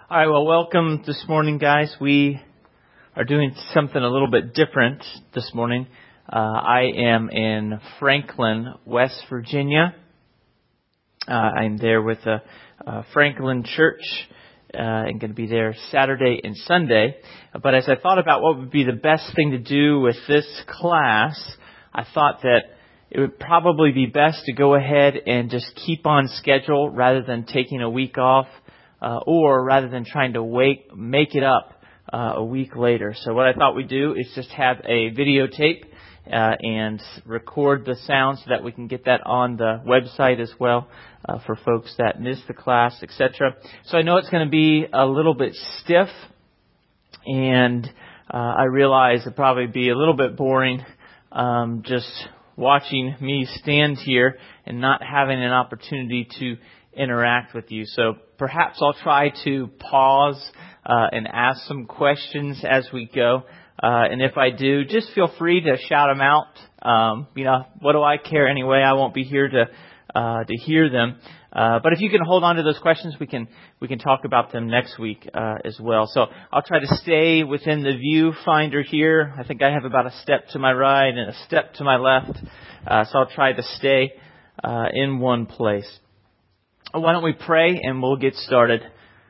All right, well, welcome this morning, guys. We are doing something a little bit different this morning. I am in Franklin, West Virginia. I'm there with the Franklin Church. I'm going to be there Saturday and Sunday. But as I thought about what would be the best thing to do with this class, I thought that it would probably be best to go ahead and just keep on schedule rather than taking a week off. Or rather than trying to make it up a week later. So what I thought we'd do is just have a videotape and record the sound so that we can get that on the website as well for folks that missed the class, etc. So I know it's going to be a little bit stiff, and I realize it'll probably be a little bit boring just watching me stand here and not having an opportunity to interact with you. So perhaps I'll try to pause and ask some questions as we go. And if I do, just feel free to shout them out. What do I care anyway? I won't be here to hear them. But if you can hold on to those questions, we can talk about them next week as well. So I'll try to stay within the viewfinder here. I think I have about a step to my right and a step to my left. So I'll try to stay in one place. Why don't we pray and we'll get started.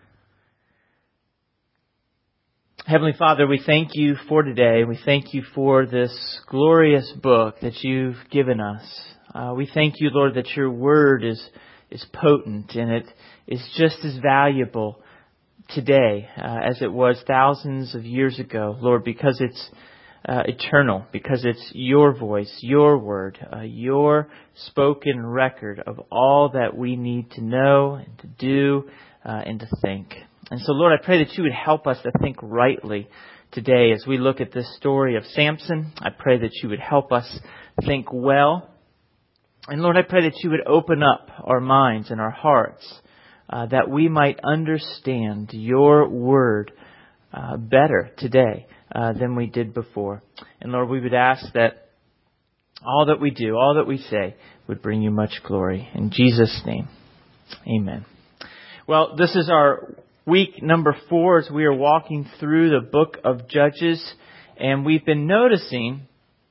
Heavenly Father, we thank you for today. We thank you for this glorious book that you've given us. We thank you, Lord, that your word is potent and it is just as valuable today as it was thousands of years ago, Lord, because it's eternal, because it's your voice, your word, your spoken record of all that we need to know and to do and to think. And so, Lord, I pray that you would help us to think rightly today as we look at this story of Samson. I pray that you would help us think well. And Lord, I pray that you would open up our minds and our hearts that we might understand your word better today than we did before. And Lord, we would ask that all that we do, all that we say, would bring you much glory. In Jesus' name, amen. Well, this is our week number 4 as we are walking through the book of Judges. And we've been noticing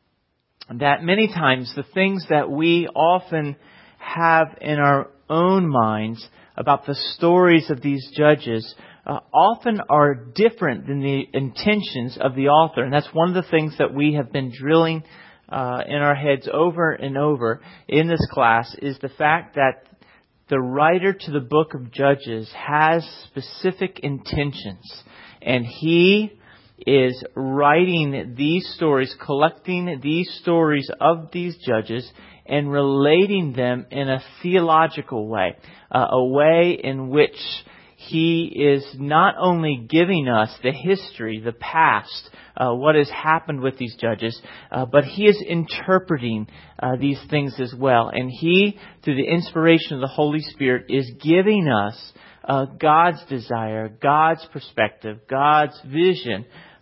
that many times the things that we often have in our own minds about the stories of these judges often are different than the intentions of the author. And that's one of the things that we have been drilling in our heads over and over in this class is the fact that the writer to the book of Judges has specific intentions. And he is writing these stories, collecting these stories of these judges and relating them in a theological way, a way in which he is not only giving us the history, the past, what has happened with these judges, but he is interpreting these things as well. And he, through the inspiration of the Holy Spirit, is giving us God's desire, God's perspective, God's vision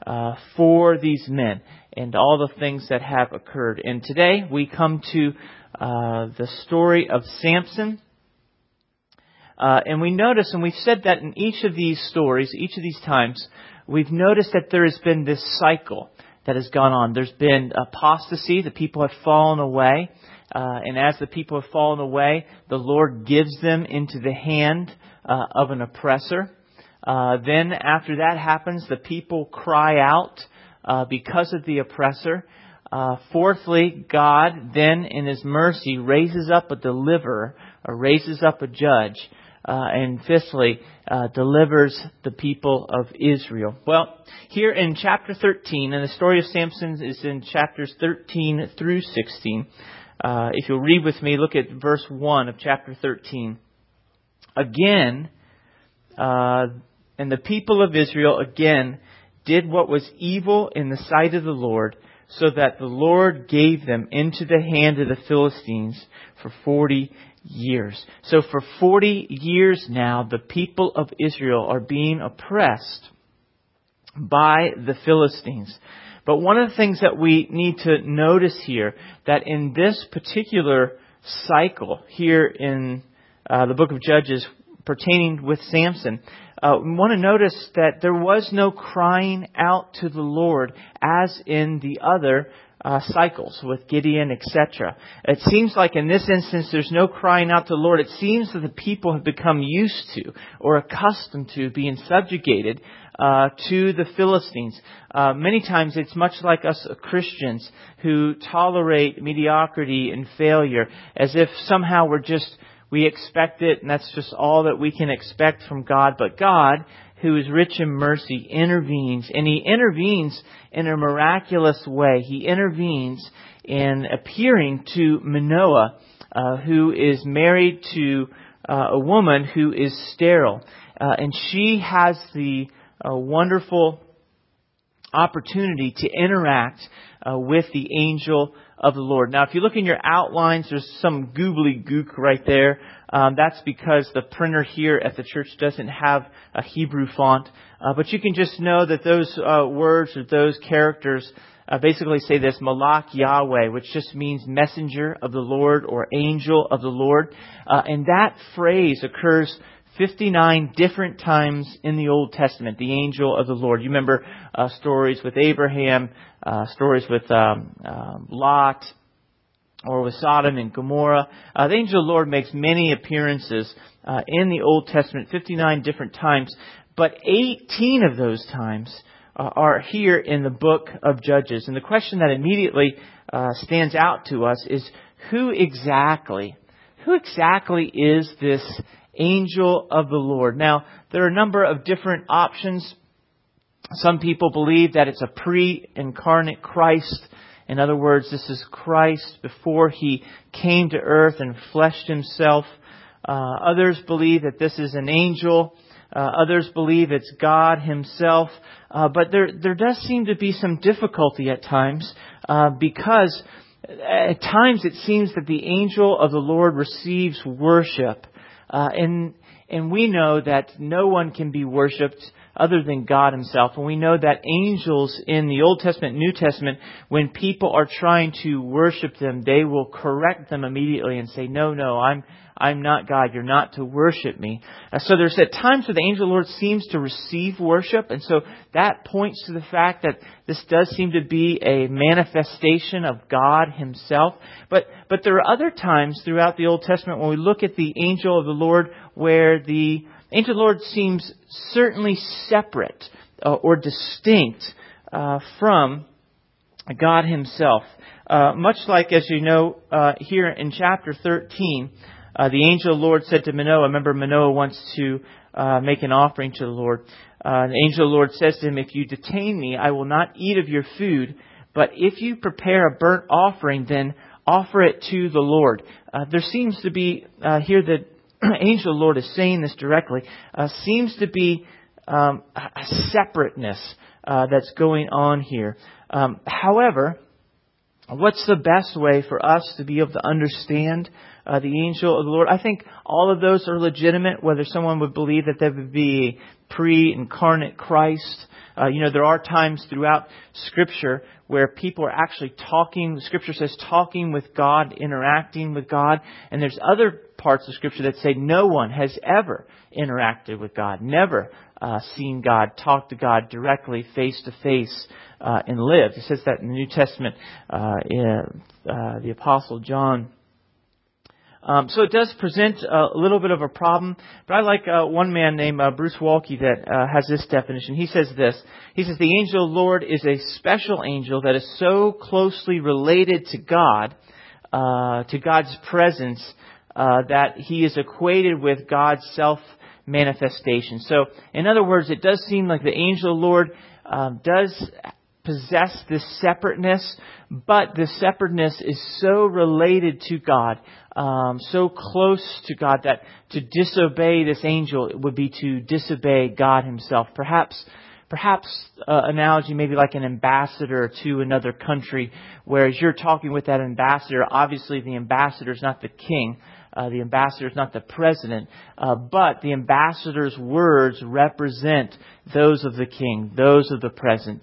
for these men and all the things that have occurred. And today we come to the story of Samson. And we notice, and we've said that in each of these stories, each of these times, we've noticed that there has been this cycle that has gone on. There's been apostasy. The people have fallen away. And as the people have fallen away, the Lord gives them into the hand of an oppressor. Then after that happens, the people cry out because of the oppressor. Fourthly, God then in His mercy raises up a deliverer, or raises up a judge. And fifthly, delivers the people of Israel. Well, here in chapter 13, and the story of Samson is in chapters 13 through 16. If you'll read with me, look at verse 1 of chapter 13. Again, and the people of Israel again did what was evil in the sight of the Lord, so that the Lord gave them into the hand of the Philistines for 40 years. So for 40 years now, the people of Israel are being oppressed by the Philistines. But one of the things that we need to notice here, that in this particular cycle here in the book of Judges pertaining with Samson, we want to notice that there was no crying out to the Lord as in the other cycles with Gideon, etc. It seems like in this instance there's no crying out to the Lord. It seems that the people have become used to or accustomed to being subjugated to the Philistines. Many times it's much like us Christians who tolerate mediocrity and failure as if somehow we expect it and that's just all that we can expect from God. But God, who is rich in mercy, intervenes, and He intervenes in a miraculous way. He intervenes in appearing to Manoah, who is married to a woman who is sterile. And she has the wonderful opportunity to interact with the angel of the Lord. Now, if you look in your outlines, there's some googly-gook right there. That's because the printer here at the church doesn't have a Hebrew font. But you can just know that those words or those characters basically say this, Malach Yahweh, which just means messenger of the Lord or angel of the Lord. And that phrase occurs 59 different times in the Old Testament, the angel of the Lord. You remember stories with Abraham, stories with Lot, or with Sodom and Gomorrah. The angel of the Lord makes many appearances in the Old Testament, 59 different times, but 18 of those times are here in the book of Judges. And the question that immediately stands out to us is, who exactly is this angel of the Lord? Now, there are a number of different options. Some people believe that it's a pre-incarnate Christ. In other words, this is Christ before He came to earth and fleshed Himself. Others believe that this is an angel. Others believe it's God Himself. But there does seem to be some difficulty at times because at times it seems that the angel of the Lord receives worship. And we know that no one can be worshipped other than God Himself. And we know that angels in the Old Testament, New Testament, when people are trying to worship them, they will correct them immediately and say, no, I'm not God. You're not to worship me. So there's at times where the angel of the Lord seems to receive worship. And so that points to the fact that this does seem to be a manifestation of God Himself. But there are other times throughout the Old Testament when we look at the angel of the Lord where the angel of the Lord seems certainly separate or distinct from God Himself. Much like, as you know, here in chapter 13, the angel of the Lord said to Manoah, remember Manoah wants to make an offering to the Lord. The angel of the Lord says to him, if you detain me, I will not eat of your food, but if you prepare a burnt offering, then offer it to the Lord. There seems to be, here the angel of the Lord is saying this directly, seems to be a separateness that's going on here. However, what's the best way for us to be able to understand the angel of the Lord? I think all of those are legitimate, whether someone would believe that there would be a pre-incarnate Christ. There are times throughout Scripture where people are actually talking. Scripture says talking with God, interacting with God. And there's other parts of Scripture that say no one has ever interacted with God, never seen God, talked to God directly, face to face, and lived. It says that in the New Testament, the Apostle John. So it does present a little bit of a problem. But I like one man named Bruce Walke that has this definition. He says this. He says, the angel of the Lord is a special angel that is so closely related to God, to God's presence, that he is equated with God's self-manifestation. So, in other words, it does seem like the angel of the Lord does possess this separateness, but the separateness is so related to God, so close to God, that to disobey this angel would be to disobey God Himself. Perhaps analogy maybe like an ambassador to another country, whereas you're talking with that ambassador, obviously the ambassador is not the king, the ambassador is not the president, but the ambassador's words represent those of the king, those of the president.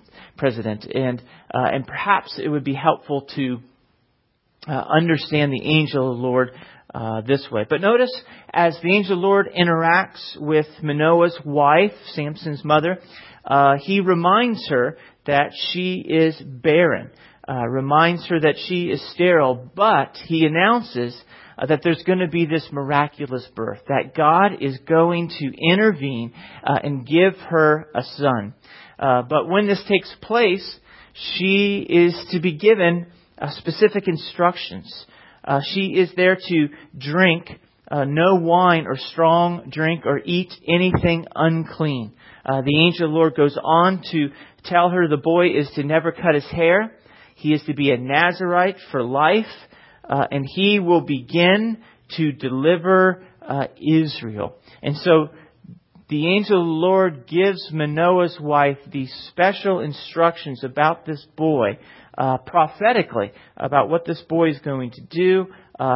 And perhaps it would be helpful to understand the angel of the Lord this way. But notice, as the angel of the Lord interacts with Manoah's wife, Samson's mother, he reminds her that she is barren, reminds her that she is sterile, but he announces that there's going to be this miraculous birth, that God is going to intervene and give her a son. But when this takes place, she is to be given specific instructions. She is there to drink no wine or strong drink or eat anything unclean. The angel of the Lord goes on to tell her the boy is to never cut his hair. He is to be a Nazirite for life. And he will begin to deliver Israel. And so the angel of the Lord gives Manoah's wife these special instructions about this boy, prophetically, about what this boy is going to do,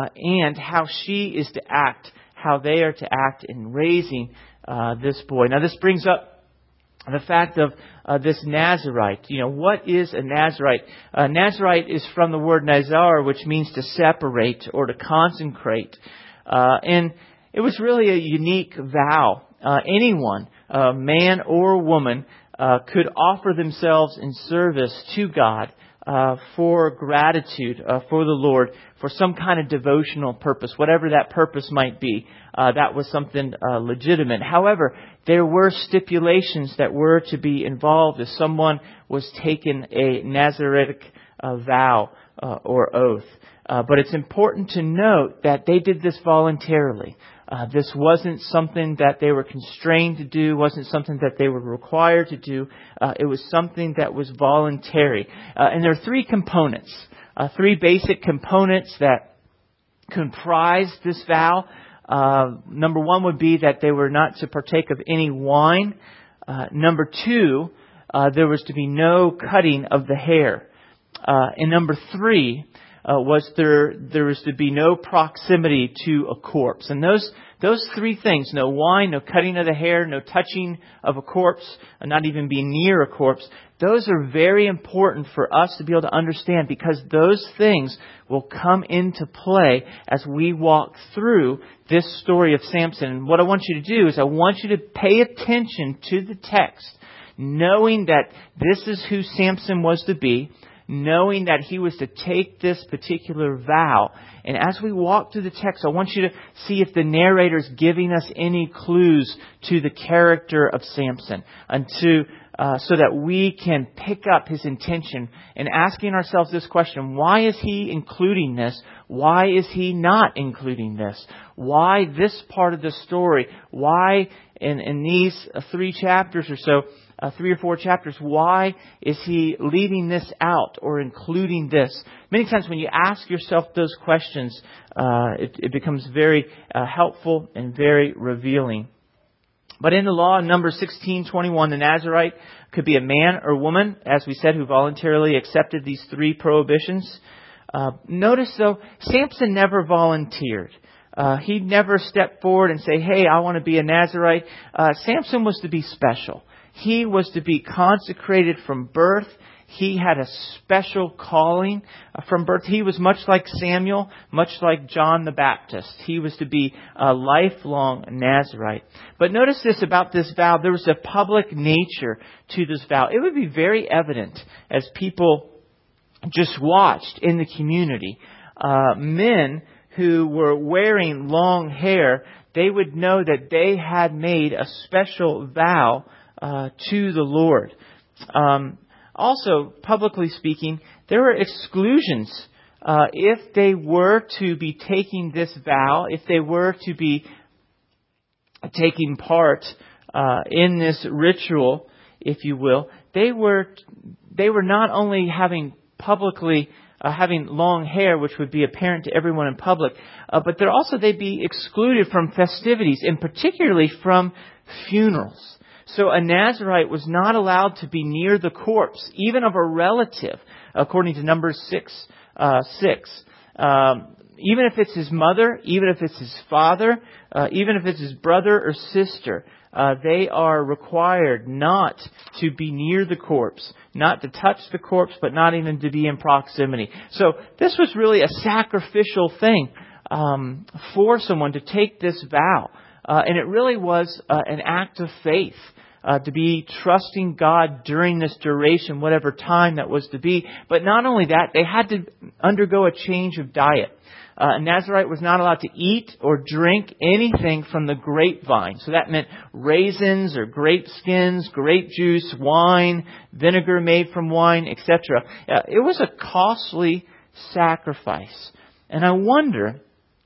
and how she is to act, how they are to act in raising this boy. Now this brings up the fact of this Nazirite. What is a Nazirite? Nazirite is from the word Nazar, which means to separate or to consecrate. And it was really a unique vow. Anyone, man or woman, could offer themselves in service to God for gratitude for the Lord, for some kind of devotional purpose, whatever that purpose might be. That was something legitimate. However, there were stipulations that were to be involved if someone was taking a Nazaritic vow or oath. But it's important to note that they did this voluntarily. This wasn't something that they were constrained to do, wasn't something that they were required to do. It was something that was voluntary. And there are three components, three basic components that comprise this vow. Number one would be that they were not to partake of any wine. Number two, there was to be no cutting of the hair. And number three, was there was to be no proximity to a corpse. And those three things, no wine, no cutting of the hair, no touching of a corpse, and not even being near a corpse, those are very important for us to be able to understand, because those things will come into play as we walk through this story of Samson. And what I want you to do is I want you to pay attention to the text, knowing that this is who Samson was to be, knowing that he was to take this particular vow. And as we walk through the text, I want you to see if the narrator is giving us any clues to the character of Samson, and so that we can pick up his intention, and asking ourselves this question: why is he including this? Why is he not including this? Why this part of the story? Why in these 3 chapters or so, 3 or 4 chapters, why is he leaving this out or including this? Many times when you ask yourself those questions, it becomes very helpful and very revealing. But in the law, in Numbers 16:21, the Nazirite could be a man or woman, as we said, who voluntarily accepted these 3 prohibitions. Notice, though, Samson never volunteered. He never stepped forward and say, hey, I want to be a Nazirite. Samson was to be special. He was to be consecrated from birth. He had a special calling from birth. He was much like Samuel, much like John the Baptist. He was to be a lifelong Nazirite. But notice this about this vow. There was a public nature to this vow. It would be very evident as people just watched in the community. Men who were wearing long hair, they would know that they had made a special vow to the Lord. Also, publicly speaking, there were exclusions. If they were to be taking this vow, if they were to be taking part in this ritual, if you will, they were not only having publicly having long hair, which would be apparent to everyone in public, but they'd be excluded from festivities, and particularly from funerals. So a Nazirite was not allowed to be near the corpse, even of a relative, according to Numbers 6:6. Even if it's his mother, even if it's his father, even if it's his brother or sister, they are required not to be near the corpse, not to touch the corpse, but not even to be in proximity. So this was really a sacrificial thing. for someone to take this vow. And it really was an act of faith. To be trusting God during this duration, whatever time that was to be. But not only that, they had to undergo a change of diet. A Nazirite was not allowed to eat or drink anything from the grapevine. So that meant raisins or grape skins, grape juice, wine, vinegar made from wine, etc. It was a costly sacrifice. And I wonder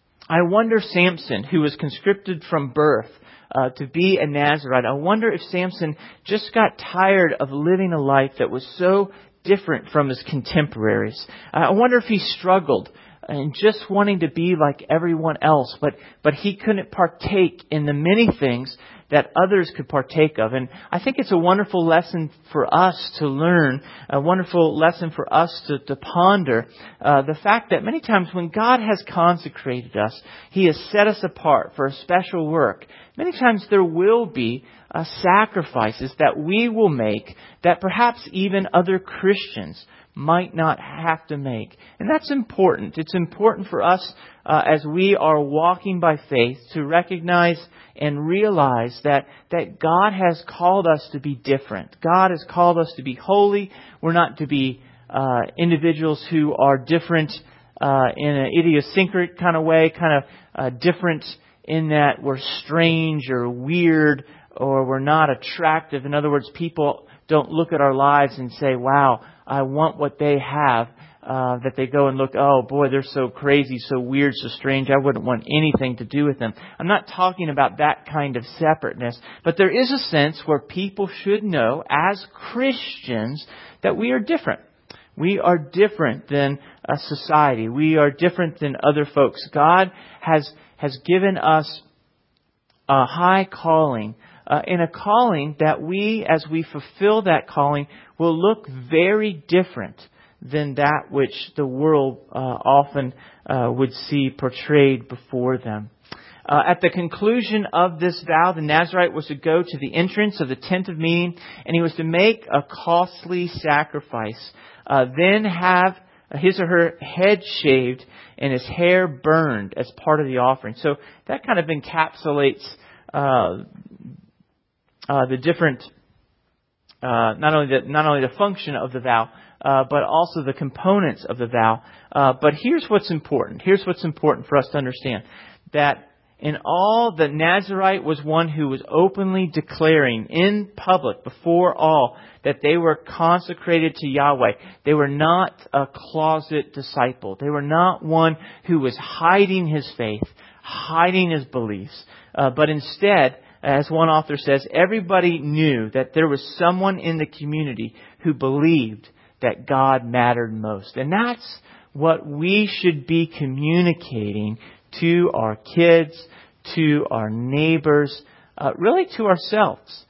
Samson, who was conscripted from birth, to be a Nazirite. I wonder if Samson just got tired of living a life that was so different from his contemporaries. I wonder if he struggled in just wanting to be like everyone else, but he couldn't partake in the many things that others could partake of. And I think it's a wonderful lesson for us to learn, a wonderful lesson for us to ponder the fact that many times when God has consecrated us, He has set us apart for a special work. Many times there will be sacrifices that we will make that perhaps even other Christians might not have to make. And that's important. It's important for us as we are walking by faith to recognize and realize that God has called us to be different. God has called us to be holy. We're not to be individuals who are different in an idiosyncratic kind of way, different in that we're strange or weird or we're not attractive. In other words, people don't look at our lives and say, wow, I want what they have. That they go and look, oh boy, they're so crazy, so weird, so strange, I wouldn't want anything to do with them. I'm not talking about that kind of separateness, but there is a sense where people should know, as Christians, that we are different. We are different than a society. We are different than other folks. God has given us a high calling, and a calling that we, as we fulfill that calling, will look very different than that which the world often would see portrayed before them. At the conclusion of this vow, the Nazirite was to go to the entrance of the tent of meeting, and he was to make a costly sacrifice. Then have his or her head shaved and his hair burned as part of the offering. So that kind of encapsulates the different, not only the function of the vow, but also the components of the vow. But here's what's important. Here's what's important for us to understand. That in all, the Nazirite was one who was openly declaring in public before all that they were consecrated to Yahweh. They were not a closet disciple. They were not one who was hiding his faith, hiding his beliefs. But instead, as one author says, everybody knew that there was someone in the community who believed that God mattered most. And that's what we should be communicating to our kids, to our neighbors, really to ourselves.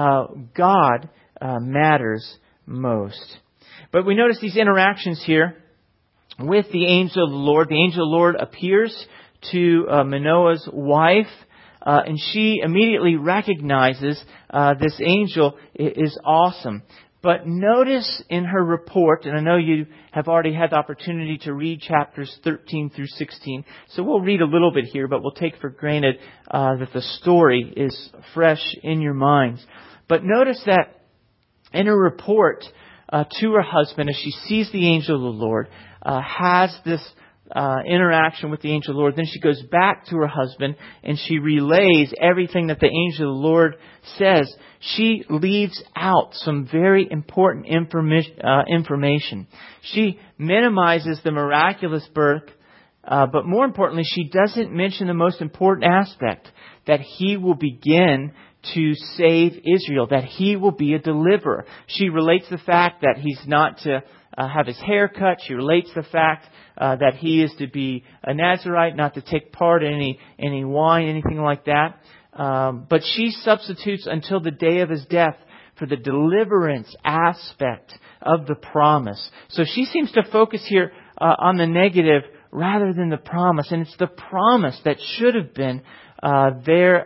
God matters most. But we notice these interactions here with the angel of the Lord. The angel of the Lord appears to Manoah's wife, and she immediately recognizes this angel is awesome. But notice in her report, and I know you have already had the opportunity to read chapters 13 through 16, so we'll read a little bit here, but we'll take for granted that the story is fresh in your minds. But notice that in her report to her husband, as she sees the angel of the Lord, has this interaction with the angel of the Lord. Then she goes back to her husband and she relays everything that the angel of the Lord says. She leaves out some very important information. She minimizes the miraculous birth, but more importantly, she doesn't mention the most important aspect, that he will begin to save Israel, that he will be a deliverer. She relates the fact that he's not to have his hair cut. She relates the fact that he is to be a Nazirite, not to take part in any wine, anything like that. But she substitutes until the day of his death for the deliverance aspect of the promise. So she seems to focus here on the negative rather than the promise. And it's the promise that should have been there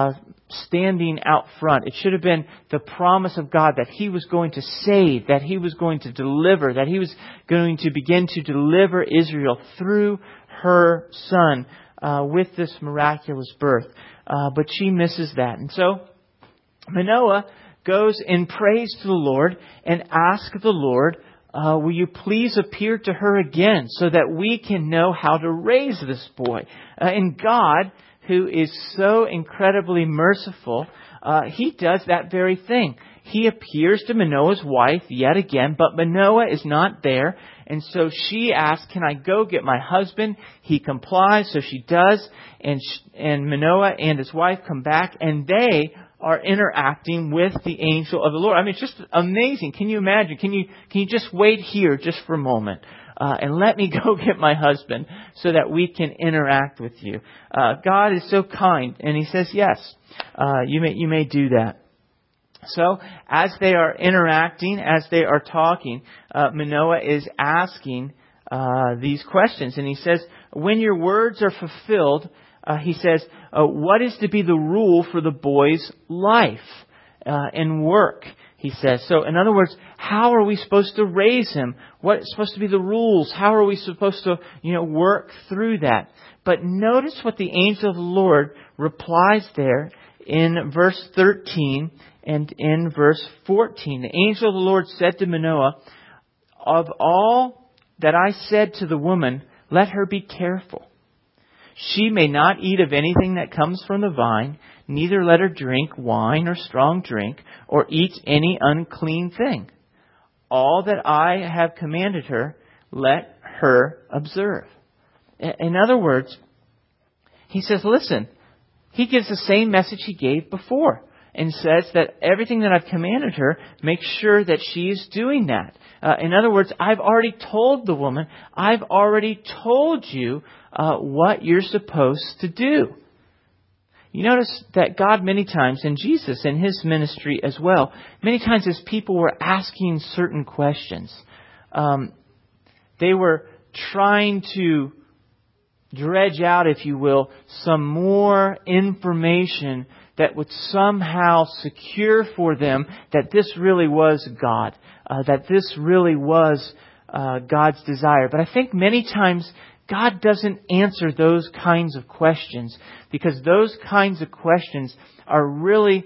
standing out front. It should have been the promise of God that He was going to save, that He was going to deliver, that He was going to begin to deliver Israel through her son with this miraculous birth. But she misses that. And so Manoah goes and prays to the Lord and asks the Lord, will you please appear to her again so that we can know how to raise this boy? And God, who is so incredibly merciful, He does that very thing. He appears to Manoah's wife yet again, but Manoah is not there. And so she asks, can I go get my husband? He complies, so she does. And Manoah and his wife come back, and they are interacting with the angel of the Lord. I mean, it's just amazing. Can you imagine? Can you just wait here just for a moment? And let me go get my husband so that we can interact with you. God is so kind, and He says, yes, you may do that. So, as they are interacting, as they are talking, Manoah is asking these questions. And he says, when your words are fulfilled, he says, what is to be the rule for the boy's life and work? He says. So, in other words, how are we supposed to raise him? What is supposed to be the rules? How are we supposed to, work through that? But notice what the angel of the Lord replies there in verse 13 and in verse 14. The angel of the Lord said to Manoah, of all that I said to the woman, let her be careful. She may not eat of anything that comes from the vine, neither let her drink wine or strong drink, or eat any unclean thing. All that I have commanded her, let her observe. In other words, he says, listen, he gives the same message he gave before and says that everything that I've commanded her, make sure that she is doing that. In other words, I've already told the woman, I've already told you what you're supposed to do. You notice that God many times, and Jesus in His ministry as well, many times as people were asking certain questions, they were trying to dredge out, if you will, some more information that would somehow secure for them that this really was God, that this really was God's desire. But I think many times God doesn't answer those kinds of questions because those kinds of questions are really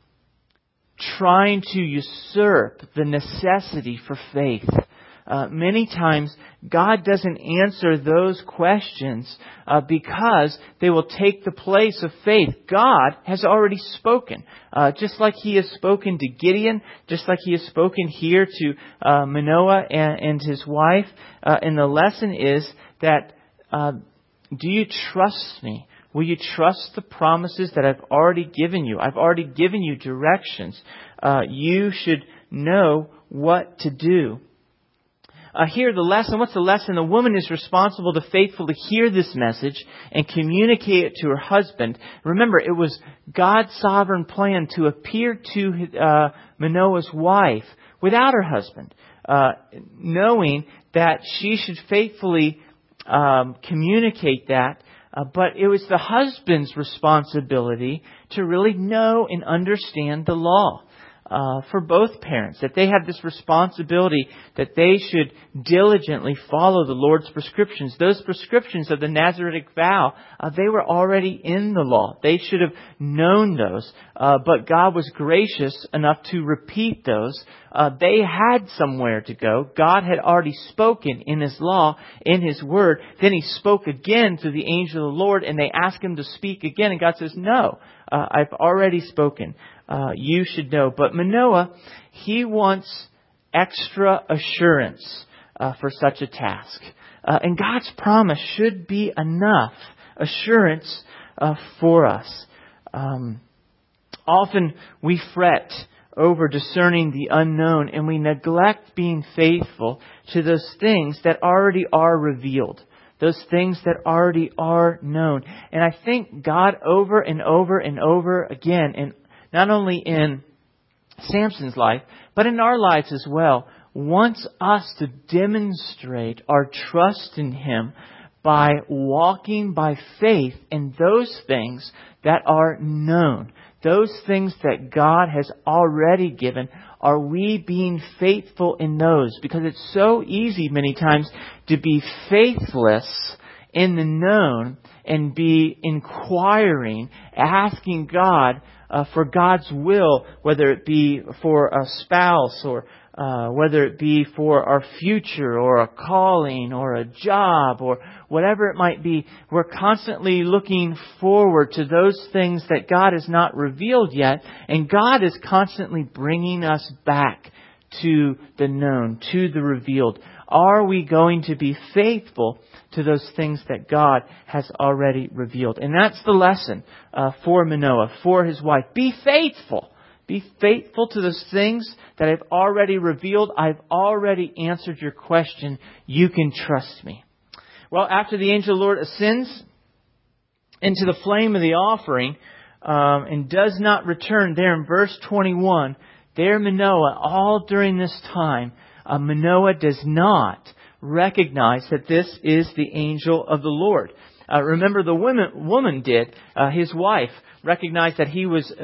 trying to usurp the necessity for faith. Many times, God doesn't answer those questions because they will take the place of faith. God has already spoken. Just like He has spoken to Gideon, just like He has spoken here to Manoah and his wife. And the lesson is that, do you trust me? Will you trust the promises that I've already given you? I've already given you directions. You should know what to do. Here, the lesson. What's the lesson? The woman is responsible to faithfully hear this message and communicate it to her husband. Remember, it was God's sovereign plan to appear to Manoah's wife without her husband, knowing that she should faithfully communicate that. But it was the husband's responsibility to really know and understand the law. For both parents, that they have this responsibility that they should diligently follow the Lord's prescriptions. Those prescriptions of the Nazaritic vow, they were already in the law. They should have known those, but God was gracious enough to repeat those. They had somewhere to go. God had already spoken in His law, in His word. Then He spoke again to the angel of the Lord, and they asked Him to speak again, and God says, no, I've already spoken. You should know. But Manoah, he wants extra assurance for such a task. And God's promise should be enough assurance for us. Often we fret over discerning the unknown, and we neglect being faithful to those things that already are revealed. Those things that already are known. And I think God over and over and over again, and not only in Samson's life, but in our lives as well, wants us to demonstrate our trust in Him by walking by faith in those things that are known. Those things that God has already given, are we being faithful in those? Because it's so easy many times to be faithless in the known and be inquiring, asking God for God's will, whether it be for a spouse or whether it be for our future or a calling or a job or whatever it might be. We're constantly looking forward to those things that God has not revealed yet, and God is constantly bringing us back to the known, to the revealed. Are we going to be faithful to those things that God has already revealed? And that's the lesson for Manoah, for his wife. Be faithful. Be faithful to those things that I've already revealed. I've already answered your question. You can trust me. Well, after the angel of the Lord ascends into the flame of the offering and does not return, there in verse 21, there Manoah, all during this time, Manoah does not recognize that this is the angel of the Lord. Remember, the woman did. His wife recognized that he was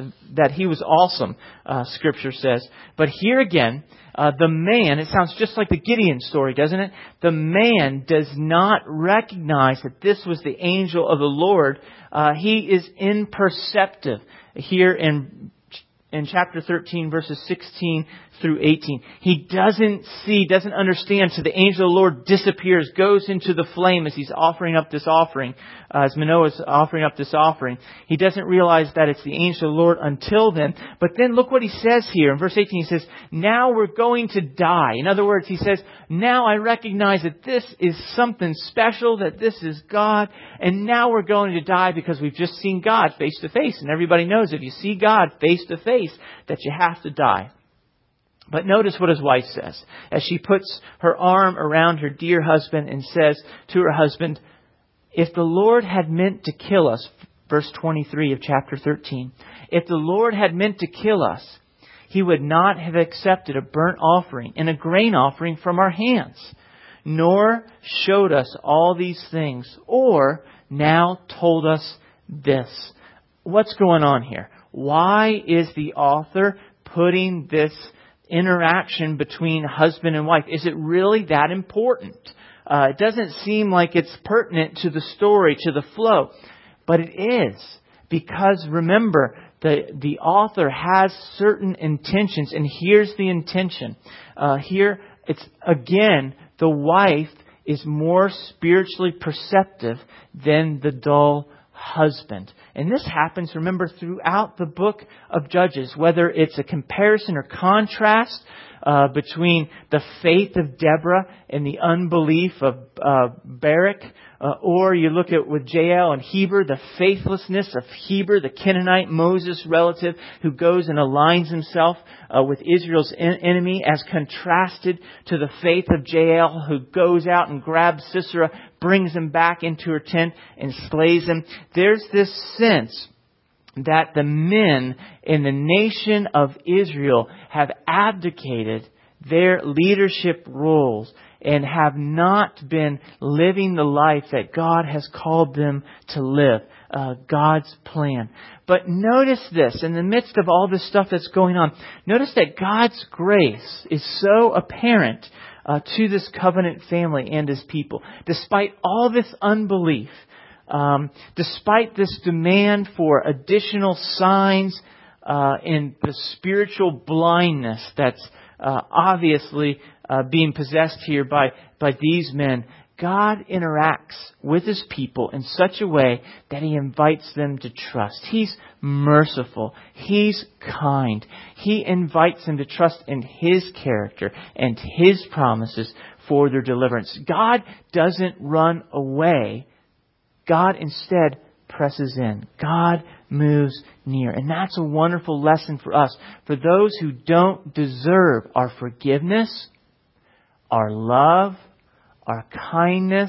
awesome. Scripture says, but here again, the man. It sounds just like the Gideon story, doesn't it? The man does not recognize that this was the angel of the Lord. He is imperceptive here in chapter 13, verses 16 through 18. He doesn't understand. So the angel of the Lord disappears, goes into the flame as he's offering up this offering, as Manoah is offering up this offering. He doesn't realize that it's the angel of the Lord until then. But then look what he says here. In verse 18 he says, now we're going to die. In other words, he says, now I recognize that this is something special, that this is God, and now we're going to die because we've just seen God face to face. And everybody knows if you see God face to face, that you have to die. But notice what his wife says as she puts her arm around her dear husband and says to her husband, if the Lord had meant to kill us, verse 23 of chapter 13, if the Lord had meant to kill us, He would not have accepted a burnt offering and a grain offering from our hands, nor showed us all these things, or now told us this. What's going on here? Why is the author putting this interaction between husband and wife? Is it really that important? It doesn't seem like it's pertinent to the story, to the flow. But it is. Because remember, the author has certain intentions. And here's the intention. Here, it's again, the wife is more spiritually perceptive than the dull husband. And this happens, remember, throughout the book of Judges, whether it's a comparison or contrast between the faith of Deborah and the unbelief of Barak, or you look at with Jael and Heber, the faithlessness of Heber, the Canaanite Moses relative who goes and aligns himself with Israel's enemy, as contrasted to the faith of Jael who goes out and grabs Sisera, brings him back into her tent and slays him. There's this sense that the men in the nation of Israel have abdicated their leadership roles and have not been living the life that God has called them to live, God's plan. But notice this, in the midst of all this stuff that's going on, notice that God's grace is so apparent to this covenant family and His people. Despite all this unbelief, despite this demand for additional signs in the spiritual blindness that's obviously being possessed here by these men, God interacts with His people in such a way that He invites them to trust. He's merciful. He's kind. He invites them to trust in His character and His promises for their deliverance. God doesn't run away. God instead presses in. God moves near. And that's a wonderful lesson for us. For those who don't deserve our forgiveness, our love, our kindness,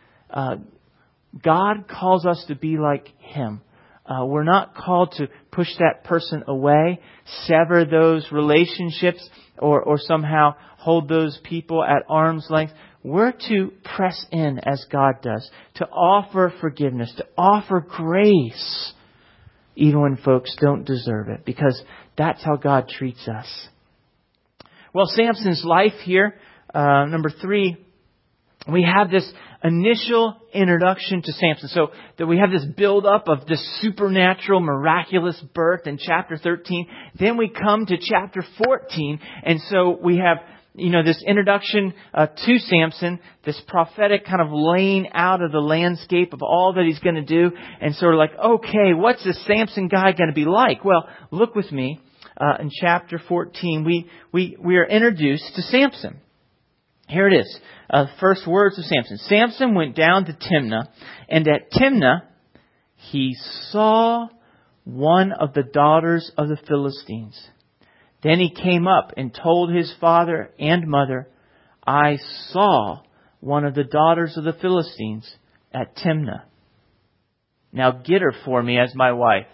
God calls us to be like Him. We're not called to push that person away, sever those relationships, or somehow hold those people at arm's length. We're to press in as God does, to offer forgiveness, to offer grace, even when folks don't deserve it, because that's how God treats us. Well, Samson's life here, number 3, we have this initial introduction to Samson. So that we have this build up of this supernatural, miraculous birth in chapter 13. Then we come to chapter 14. And so we have, this introduction to Samson, this prophetic kind of laying out of the landscape of all that he's going to do. And sort of like, okay, what's this Samson guy going to be like? Well, look with me in chapter 14. We are introduced to Samson. Here it is. First words of Samson. Samson went down to Timnah, and at Timnah he saw one of the daughters of the Philistines. Then he came up and told his father and mother, I saw one of the daughters of the Philistines at Timnah. Now get her for me as my wife.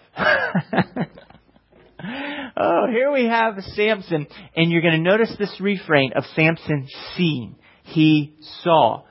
Oh, here we have Samson, and you're going to notice this refrain of Samson seeing. He saw.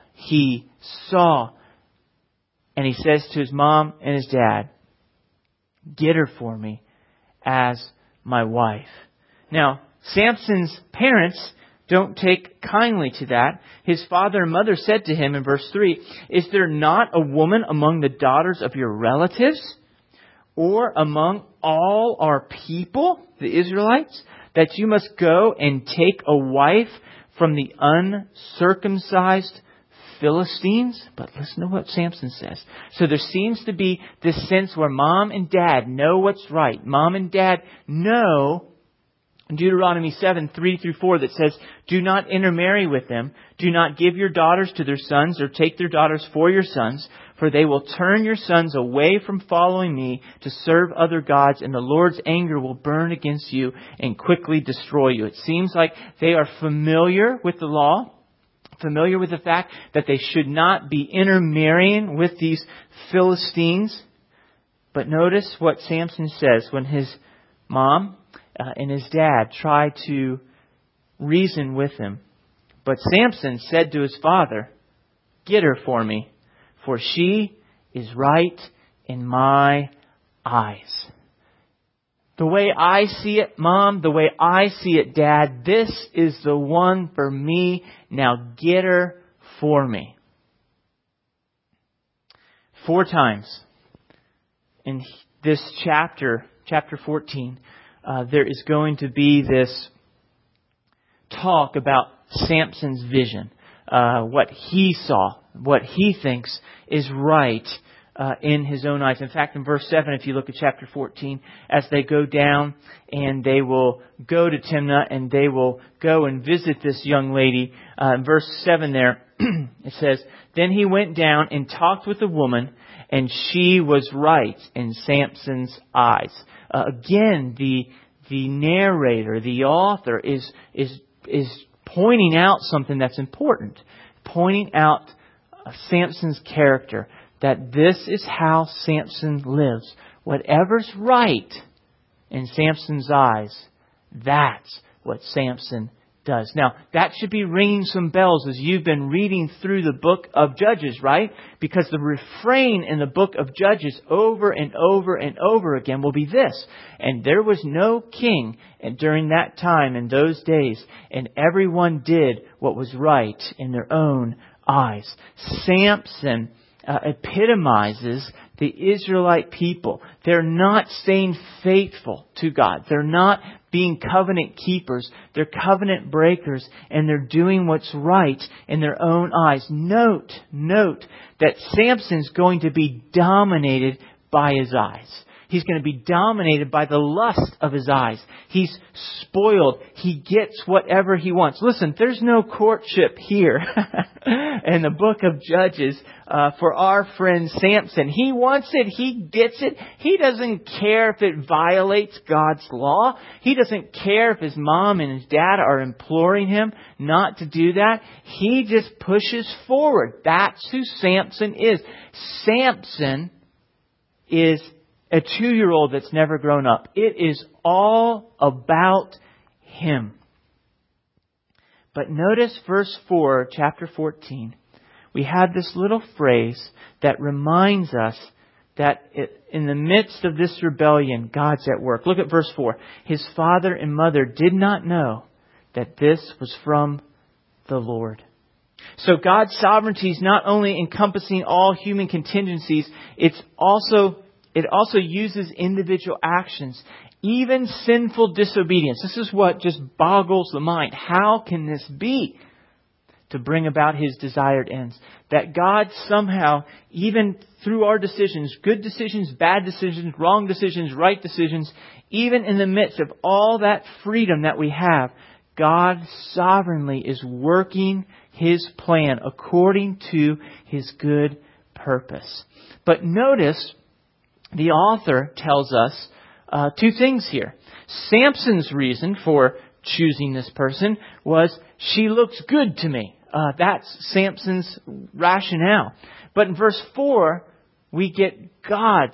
And he says to his mom and his dad, get her for me as my wife. Now, Samson's parents don't take kindly to that. His father and mother said to him in verse 3, is there not a woman among the daughters of your relatives or among all our people, the Israelites, that you must go and take a wife from the uncircumcised Philistines? But listen to what Samson says. So there seems to be this sense where mom and dad know what's right. Mom and dad know Deuteronomy 7:3-4 that says, do not intermarry with them. Do not give your daughters to their sons or take their daughters for your sons, for they will turn your sons away from following me to serve other gods, and the Lord's anger will burn against you and quickly destroy you. It seems like they are familiar with the law, familiar with the fact that they should not be intermarrying with these Philistines. But notice what Samson says when his mom and his dad try to reason with him. But Samson said to his father, get her for me, for she is right in my eyes. The way I see it, Mom, the way I see it, Dad, this is the one for me. Now get her for me. 4 times in this chapter 14, there is going to be this talk about Samson's vision, what he saw, what he thinks is right in his own eyes. In fact, in verse 7, if you look at chapter 14, as they go down and they will go to Timnah and they will go and visit this young lady, in verse 7 there, it says, then he went down and talked with the woman, and she was right in Samson's eyes. Again, the narrator, the author, is pointing out something that's important, pointing out Samson's character, that this is how Samson lives. Whatever's right in Samson's eyes, that's what Samson does. Now, that should be ringing some bells as you've been reading through the book of Judges, right? Because the refrain in the book of Judges over and over and over again will be this. And there was no king during that time in those days, and everyone did what was right in their own eyes. Samson epitomizes the Israelite people. They're not staying faithful to God. They're not being covenant keepers. They're covenant breakers, and they're doing what's right in their own eyes. Note that Samson's going to be dominated by his eyes. He's going to be dominated by the lust of his eyes. He's spoiled. He gets whatever he wants. Listen, there's no courtship here in the book of Judges for our friend Samson. He wants it. He gets it. He doesn't care if it violates God's law. He doesn't care if his mom and his dad are imploring him not to do that. He just pushes forward. That's who Samson is. Samson is a 2-year-old that's never grown up. It is all about him. But notice verse 4, chapter 14. We have this little phrase that reminds us that in the midst of this rebellion, God's at work. Look at verse 4. His father and mother did not know that this was from the Lord. So God's sovereignty is not only encompassing all human contingencies, it also uses individual actions, even sinful disobedience. This is what just boggles the mind. How can this be? To bring about His desired ends. That God somehow, even through our decisions, good decisions, bad decisions, wrong decisions, right decisions, even in the midst of all that freedom that we have, God sovereignly is working His plan according to His good purpose. But notice, the author tells us two things here. Samson's reason for choosing this person was, she looks good to me. That's Samson's rationale. But in verse 4, we get God's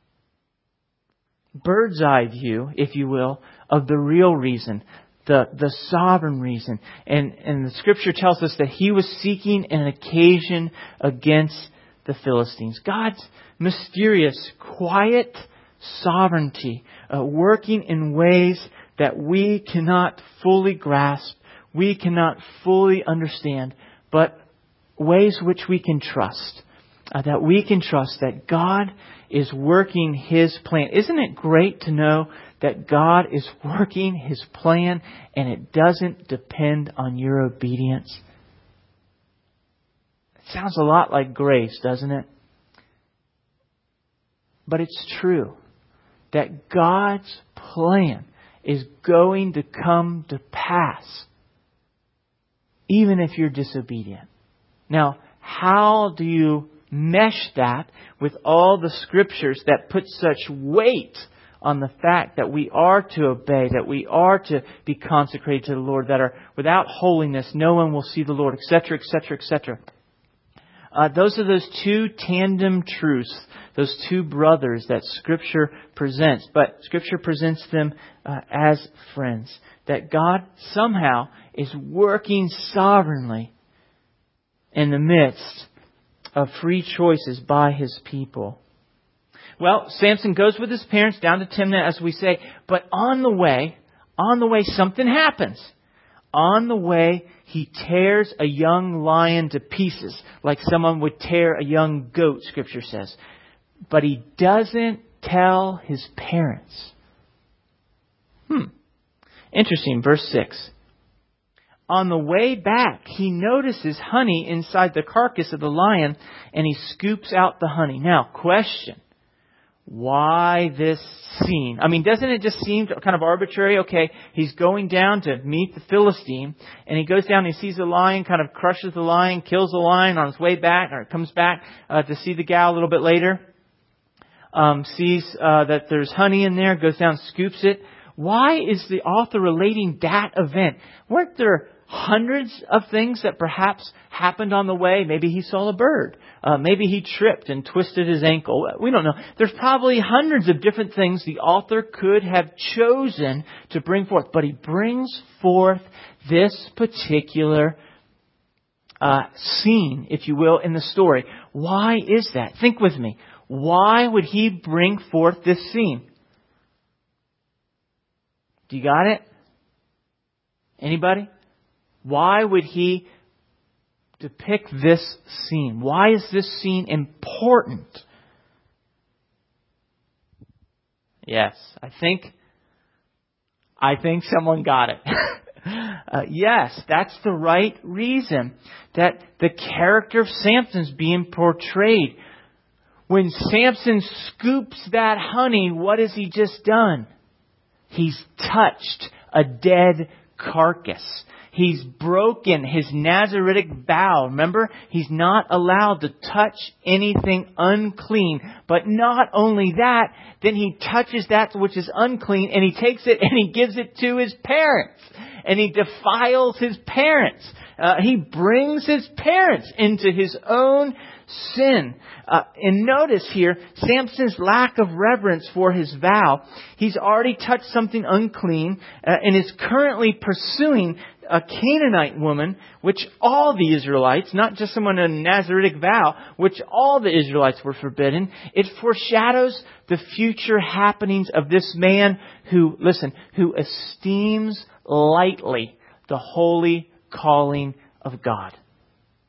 bird's eye view, if you will, of the real reason, the sovereign reason. And the Scripture tells us that he was seeking an occasion against the Philistines. God's mysterious, quiet sovereignty, working in ways that we cannot fully grasp, we cannot fully understand, but ways which we can trust. That we can trust that God is working His plan. Isn't it great to know that God is working His plan and it doesn't depend on your obedience? It sounds a lot like grace, doesn't it? But it's true that God's plan is going to come to pass, even if you're disobedient. Now, how do you mesh that with all the Scriptures that put such weight on the fact that we are to obey, that we are to be consecrated to the Lord, that are without holiness, no one will see the Lord, etc., etc., etc. Those are those two tandem truths, those two brothers that Scripture presents. But Scripture presents them as friends. That God somehow is working sovereignly in the midst of free choices by His people. Well, Samson goes with his parents down to Timnah, as we say, but on the way, something happens. On the way, he tears a young lion to pieces, like someone would tear a young goat, Scripture says. But he doesn't tell his parents. Interesting, verse 6. On the way back, he notices honey inside the carcass of the lion, and he scoops out the honey. Now, question. Why this scene? I mean, doesn't it just seem kind of arbitrary? Okay, he's going down to meet the Philistine, and he goes down and he sees the lion, kind of crushes the lion, kills the lion on his way back, or comes back to see the gal a little bit later. Sees that there's honey in there, goes down, scoops it. Why is the author relating that event? Weren't there hundreds of things that perhaps happened on the way? Maybe he saw a bird. Maybe he tripped and twisted his ankle. We don't know. There's probably hundreds of different things the author could have chosen to bring forth. But he brings forth this particular scene, if you will, in the story. Why is that? Think with me. Why would he bring forth this scene? Do you got it? Anybody? Why would he depict this scene? Why is this scene important? Yes, I think someone got it. Yes, that's the right reason. That the character of Samson's being portrayed. When Samson scoops that honey, what has he just done? He's touched a dead carcass. He's broken his Nazaritic vow. Remember, he's not allowed to touch anything unclean. But not only that, then he touches that which is unclean and he takes it and he gives it to his parents. And he defiles his parents. He brings his parents into his own sin. And notice here, Samson's lack of reverence for his vow. He's already touched something unclean and is currently pursuing a Canaanite woman, which all the Israelites, not just someone in a Nazaritic vow, which all the Israelites were forbidden. It foreshadows the future happenings of this man who esteems lightly the holy calling of God.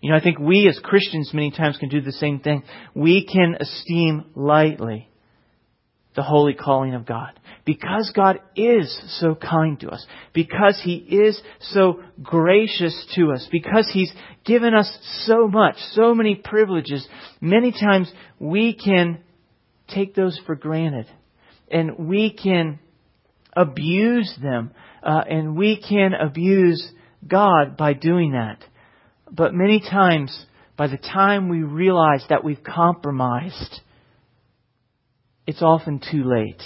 I think we as Christians many times can do the same thing. We can esteem lightly the holy calling of God. Because God is so kind to us, because He is so gracious to us, because He's given us so much, so many privileges, many times we can take those for granted. And we can abuse them. And we can abuse God by doing that. But many times, by the time we realize that we've compromised, it's often too late.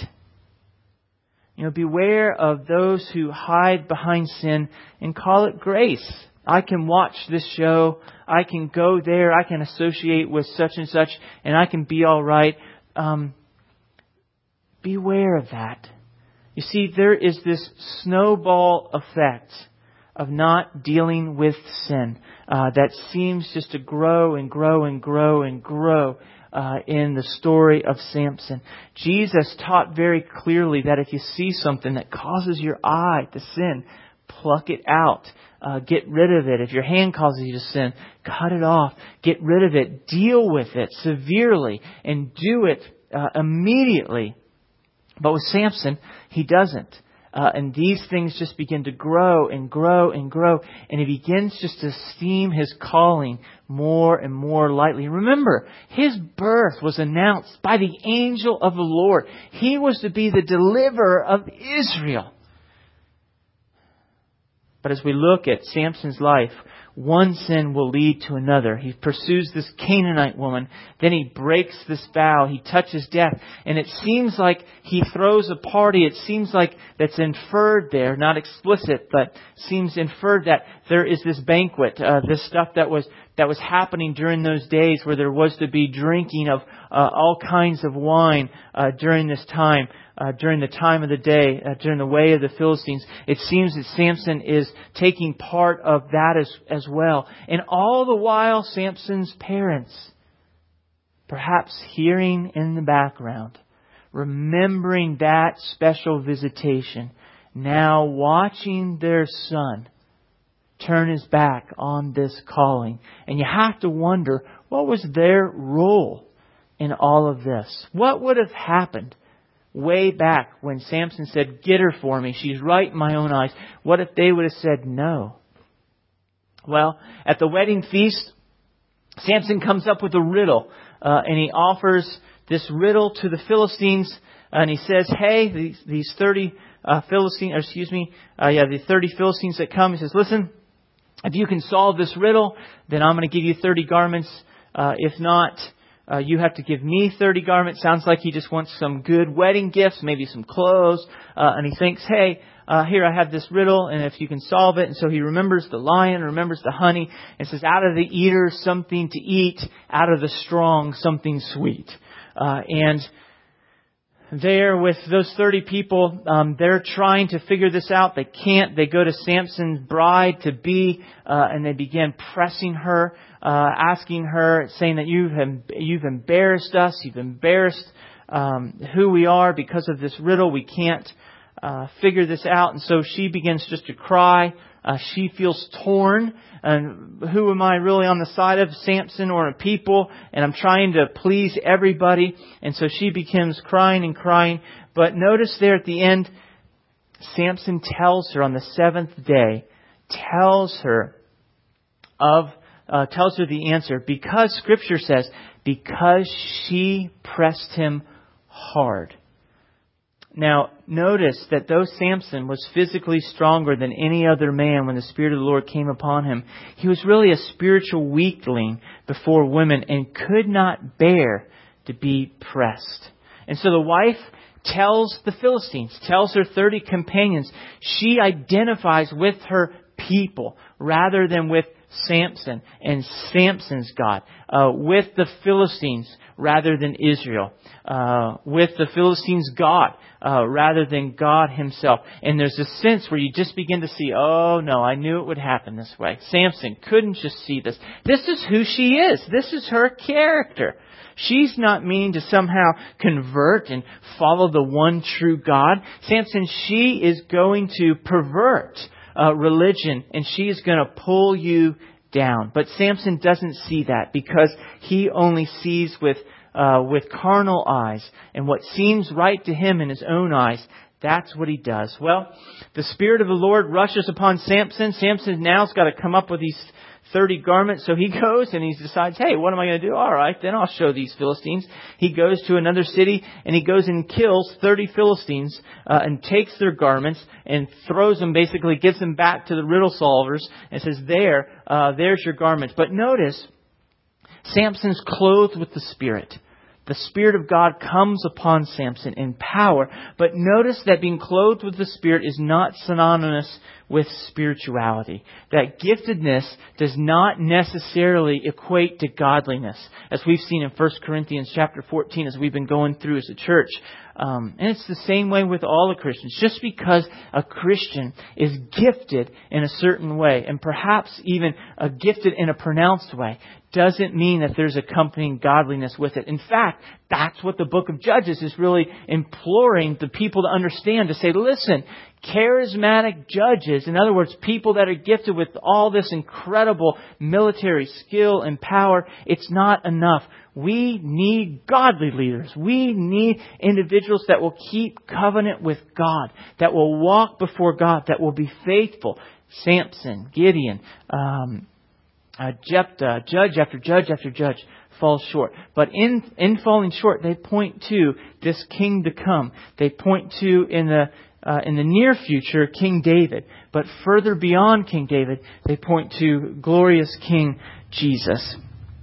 Beware of those who hide behind sin and call it grace. I can watch this show. I can go there. I can associate with such and such, and I can be all right. Beware of that. You see, there is this snowball effect of not dealing with sin that seems just to grow and grow and grow and grow in the story of Samson. Jesus taught very clearly that if you see something that causes your eye to sin, pluck it out. Get rid of it. If your hand causes you to sin, cut it off. Get rid of it. Deal with it severely and do it immediately. But with Samson, he doesn't. And these things just begin to grow and grow and grow. And he begins just to esteem his calling more and more lightly. Remember, his birth was announced by the angel of the Lord. He was to be the deliverer of Israel. But as we look at Samson's life, one sin will lead to another. He pursues this Canaanite woman. Then he breaks this vow. He touches death. And it seems like he throws a party. It seems like that's inferred there, not explicit, but seems inferred that there is this banquet, this stuff that was happening during those days where there was to be drinking of all kinds of wine during this time. During the time of the day, during the way of the Philistines. It seems that Samson is taking part of that as well. And all the while, Samson's parents, perhaps hearing in the background, remembering that special visitation, now watching their son turn his back on this calling. And you have to wonder, what was their role in all of this? What would have happened way back when Samson said, "Get her for me. She's right in my own eyes"? What if they would have said no? Well, at the wedding feast, Samson comes up with a riddle. And he offers this riddle to the Philistines. And he says, hey, these 30 Philistines, the 30 Philistines that come, he says, listen, if you can solve this riddle, then I'm going to give you 30 garments. If not, you have to give me 30 garments. Sounds like he just wants some good wedding gifts, maybe some clothes. And he thinks, hey, here I have this riddle, and if you can solve it. And so he remembers the lion, remembers the honey, and says, out of the eater, something to eat. Out of the strong, something sweet. And there with those 30 people, they're trying to figure this out. They can't. They go to Samson's bride to be, and they begin pressing her, asking her, saying that you've embarrassed us. You've embarrassed who we are because of this riddle. We can't figure this out. And so she begins just to cry. She feels torn. And who am I really on the side of, Samson or a people? And I'm trying to please everybody. And so she begins crying and crying. But notice there at the end, Samson tells her on the seventh day, tells her the answer, because Scripture says, because she pressed him hard. Now, notice that though Samson was physically stronger than any other man when the Spirit of the Lord came upon him, he was really a spiritual weakling before women and could not bear to be pressed. And so the wife tells the Philistines, tells her 30 companions, she identifies with her people rather than with Samson and Samson's God, with the Philistines rather than Israel, with the Philistines' God rather than God Himself. And there's a sense where you just begin to see, oh no, I knew it would happen this way. Samson couldn't just see this. This is who she is. This is her character. She's not meaning to somehow convert and follow the one true God. Samson, she is going to pervert religion, and she is going to pull you down. But Samson doesn't see that because he only sees with carnal eyes. And what seems right to him in his own eyes, that's what he does. Well, the Spirit of the Lord rushes upon Samson. Samson now's got to come up with these 30 garments. So he goes and he decides, hey, what am I going to do? All right, then I'll show these Philistines. He goes to another city and he goes and kills 30 Philistines and takes their garments and throws them, basically gives them back to the riddle solvers and says, there's your garments. But notice, Samson's clothed with the Spirit. The Spirit of God comes upon Samson in power. But notice that being clothed with the Spirit is not synonymous with spirituality. That giftedness does not necessarily equate to godliness, as we've seen in 1 Corinthians chapter 14 as we've been going through as a church. And it's the same way with all the Christians. Just because a Christian is gifted in a certain way, and perhaps even gifted in a pronounced way, doesn't mean that there's accompanying godliness with it. In fact, that's what the book of Judges is really imploring the people to understand, to say, listen, charismatic judges, in other words, people that are gifted with all this incredible military skill and power, it's not enough. We need godly leaders. We need individuals that will keep covenant with God, that will walk before God, that will be faithful. Samson, Gideon, Jephthah, judge after judge after judge falls short. But in falling short, they point to this king to come. They point to, in the near future, King David. But further beyond King David, they point to glorious King Jesus.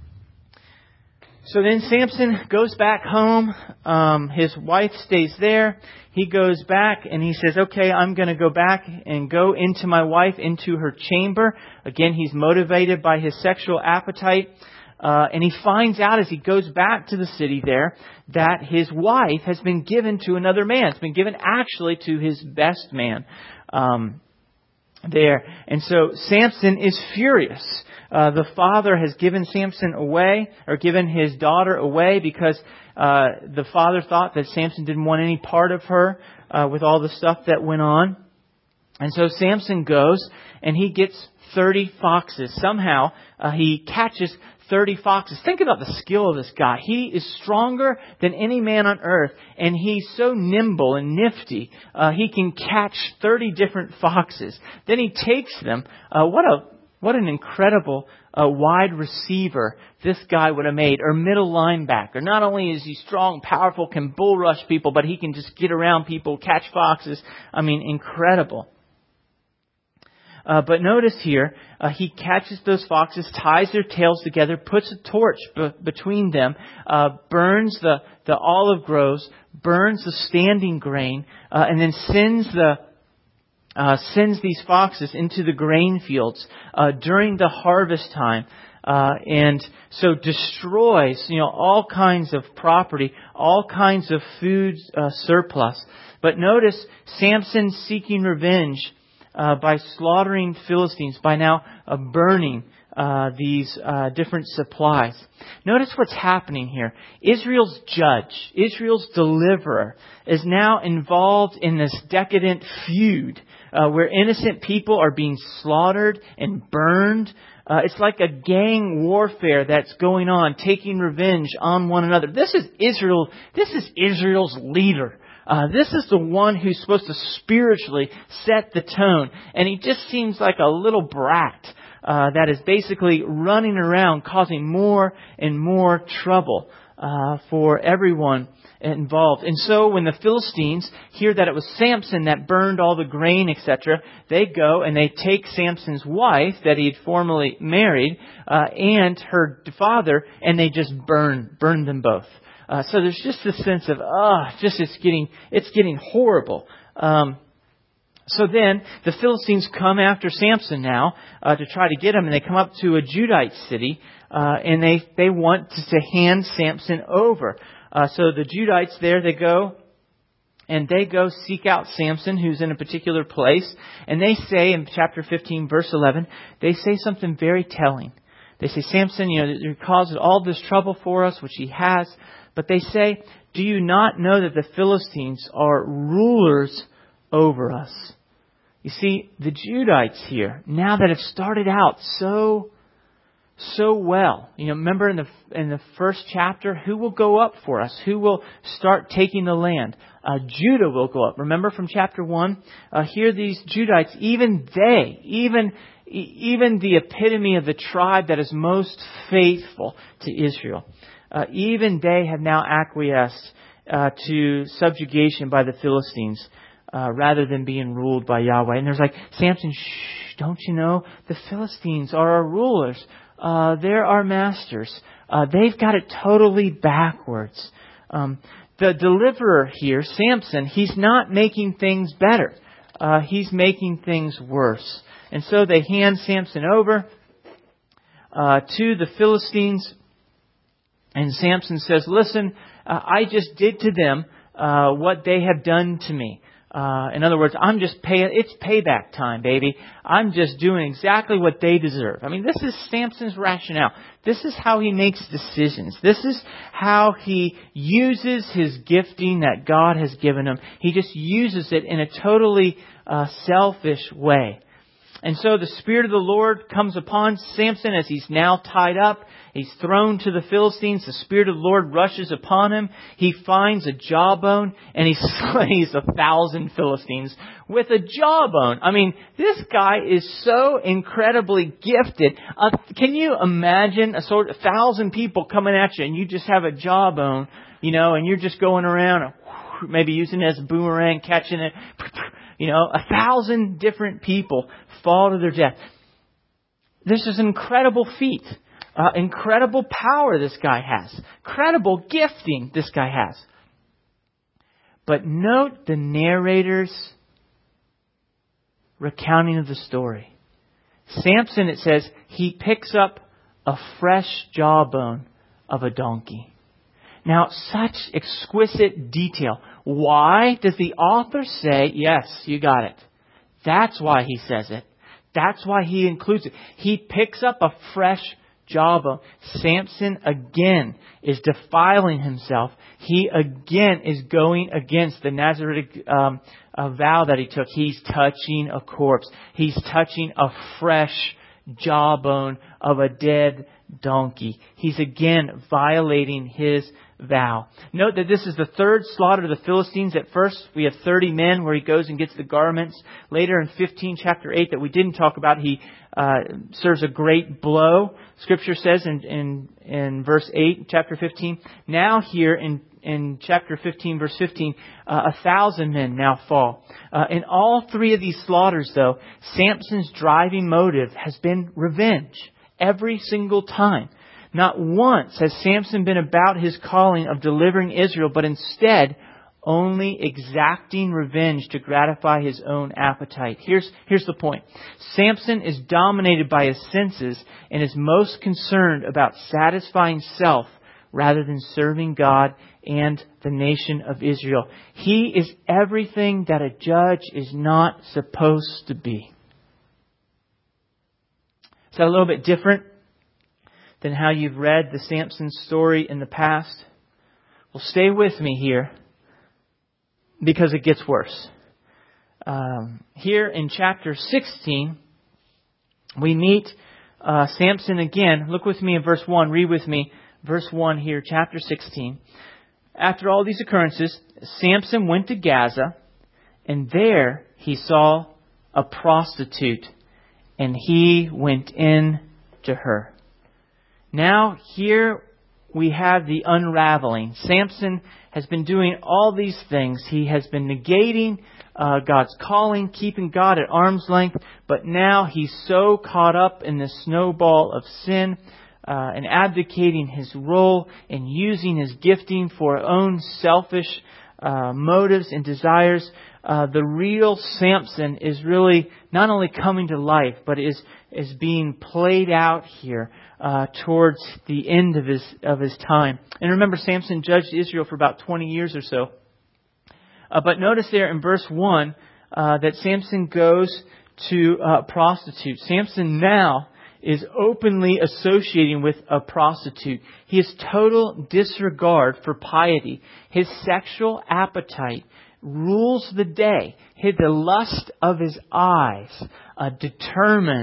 So then Samson goes back home. His wife stays there. He goes back and he says, okay, I'm going to go back and go into my wife, into her chamber. Again, he's motivated by his sexual appetite. And he finds out as he goes back to the city there that his wife has been given to another man. It's been given actually to his best man there. And so Samson is furious. The father has given Samson away, or given his daughter away, because the father thought that Samson didn't want any part of her with all the stuff that went on. And so Samson goes and he gets 30 foxes. Somehow he catches 30 foxes. Think about the skill of this guy. He is stronger than any man on earth, and he's so nimble and nifty. He can catch 30 different foxes. Then he takes them. What an incredible wide receiver this guy would have made, or middle linebacker. Not only is he strong, powerful, can bull rush people, but he can just get around people, catch foxes. I mean, incredible. But notice here, he catches those foxes, ties their tails together, puts a torch between them, burns the olive groves, burns the standing grain, and then sends these foxes into the grain fields during the harvest time. And so destroys, all kinds of property, all kinds of food surplus. But notice Samson seeking revenge by slaughtering Philistines, by now burning these different supplies. Notice what's happening here. Israel's judge, Israel's deliverer, is now involved in this decadent feud where innocent people are being slaughtered and burned. It's like a gang warfare that's going on, taking revenge on one another. This is Israel. This is Israel's leader. This is the one who's supposed to spiritually set the tone. And he just seems like a little brat that is basically running around causing more and more trouble for everyone involved. And so when the Philistines hear that it was Samson that burned all the grain, etc., they go and they take Samson's wife that he had formerly married and her father, and they just burn them both. So there's just this sense of, it's getting horrible. So then the Philistines come after Samson now to try to get him, and they come up to a Judite city, and they want to hand Samson over. So the Judites there, they go seek out Samson, who's in a particular place, and they say in chapter 15, verse 11, they say something very telling. They say, Samson, you caused all this trouble for us, which he has. But they say, do you not know that the Philistines are rulers over us? You see, the Judites here, now that have started out so so well. Remember in the first chapter, who will go up for us? Who will start taking the land? Judah will go up. Remember from chapter 1? Here these Judites, even the epitome of the tribe that is most faithful to Israel, even they have now acquiesced to subjugation by the Philistines rather than being ruled by Yahweh. And there's like, Samson, shh, don't you know? The Philistines are our rulers. They're our masters. They've got it totally backwards. The deliverer here, Samson, he's not making things better. He's making things worse. And so they hand Samson over to the Philistines. And Samson says, listen, I just did to them what they have done to me. In other words, I'm just it's payback time, baby. I'm just doing exactly what they deserve. I mean, this is Samson's rationale. This is how he makes decisions. This is how he uses his gifting that God has given him. He just uses it in a totally selfish way. And so the Spirit of the Lord comes upon Samson as he's now tied up. He's thrown to the Philistines. The Spirit of the Lord rushes upon him. He finds a jawbone and he slays 1,000 Philistines with a jawbone. I mean, this guy is so incredibly gifted. Can you imagine 1,000 people coming at you and you just have a jawbone, and you're just going around, maybe using it as a boomerang, catching it. 1,000 different people fall to their death. This is an incredible feat. Incredible power this guy has. Incredible gifting this guy has. But note the narrator's recounting of the story. Samson, it says, he picks up a fresh jawbone of a donkey. Now, such exquisite detail. Why does the author say, yes, you got it? That's why he says it. That's why he includes it. He picks up a fresh jawbone. Samson again is defiling himself. He again is going against the Nazaritic vow that he took. He's touching a corpse. He's touching a fresh jawbone of a dead donkey. He's again violating his vow. Note that this is the third slaughter of the Philistines. At first, we have 30 men where he goes and gets the garments. Later in chapter 8 that we didn't talk about, he serves a great blow. Scripture says in verse 8, chapter 15. Now here in chapter 15, verse 15, 1,000 men now fall. In all three of these slaughters, though, Samson's driving motive has been revenge. Every single time. Not once has Samson been about his calling of delivering Israel, but instead only exacting revenge to gratify his own appetite. Here's the point. Samson is dominated by his senses and is most concerned about satisfying self rather than serving God and the nation of Israel. He is everything that a judge is not supposed to be. Is that a little bit different than how you've read the Samson story in the past? Well, stay with me here because it gets worse. Here in chapter 16, we meet Samson again. Look with me in verse 1. Read with me verse 1 here, chapter 16. After all these occurrences, Samson went to Gaza, and there he saw a prostitute, and he went in to her. Now here we have the unraveling. Samson has been doing all these things. He has been negating God's calling, keeping God at arm's length. But now he's so caught up in the snowball of sin and abdicating his role and using his gifting for own selfish motives and desires. The real Samson is really not only coming to life, but is being played out here towards the end of his time. And remember, Samson judged Israel for about 20 years or so. But notice there in verse 1 that Samson goes to a prostitute. Samson now is openly associating with a prostitute. He has total disregard for piety. His sexual appetite rules the day. The lust of his eyes determines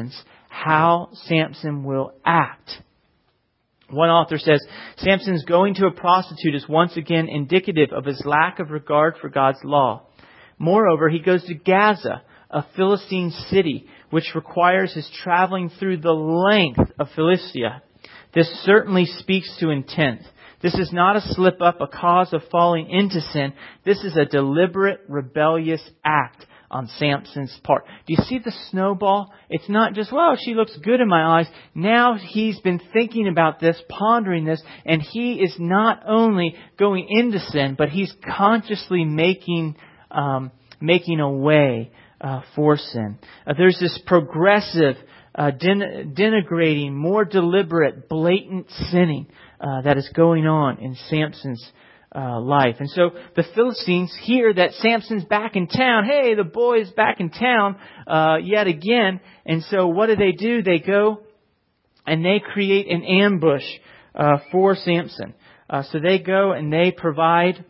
how Samson will act. One author says, Samson's going to a prostitute is once again indicative of his lack of regard for God's law. Moreover, he goes to Gaza, a Philistine city, which requires his traveling through the length of Philistia. This certainly speaks to intent. This is not a slip-up, a cause of falling into sin. This is a deliberate, rebellious act on Samson's part. Do you see the snowball? It's not just, well, she looks good in my eyes. Now he's been thinking about this, pondering this, and he is not only going into sin, but he's consciously making a way for sin. There's this progressive, denigrating, more deliberate, blatant sinning that is going on in Samson's life. And so the Philistines hear that Samson's back in town. Hey, the boy is back in town yet again. And so what do? They go and they create an ambush for Samson. So they go and they provide,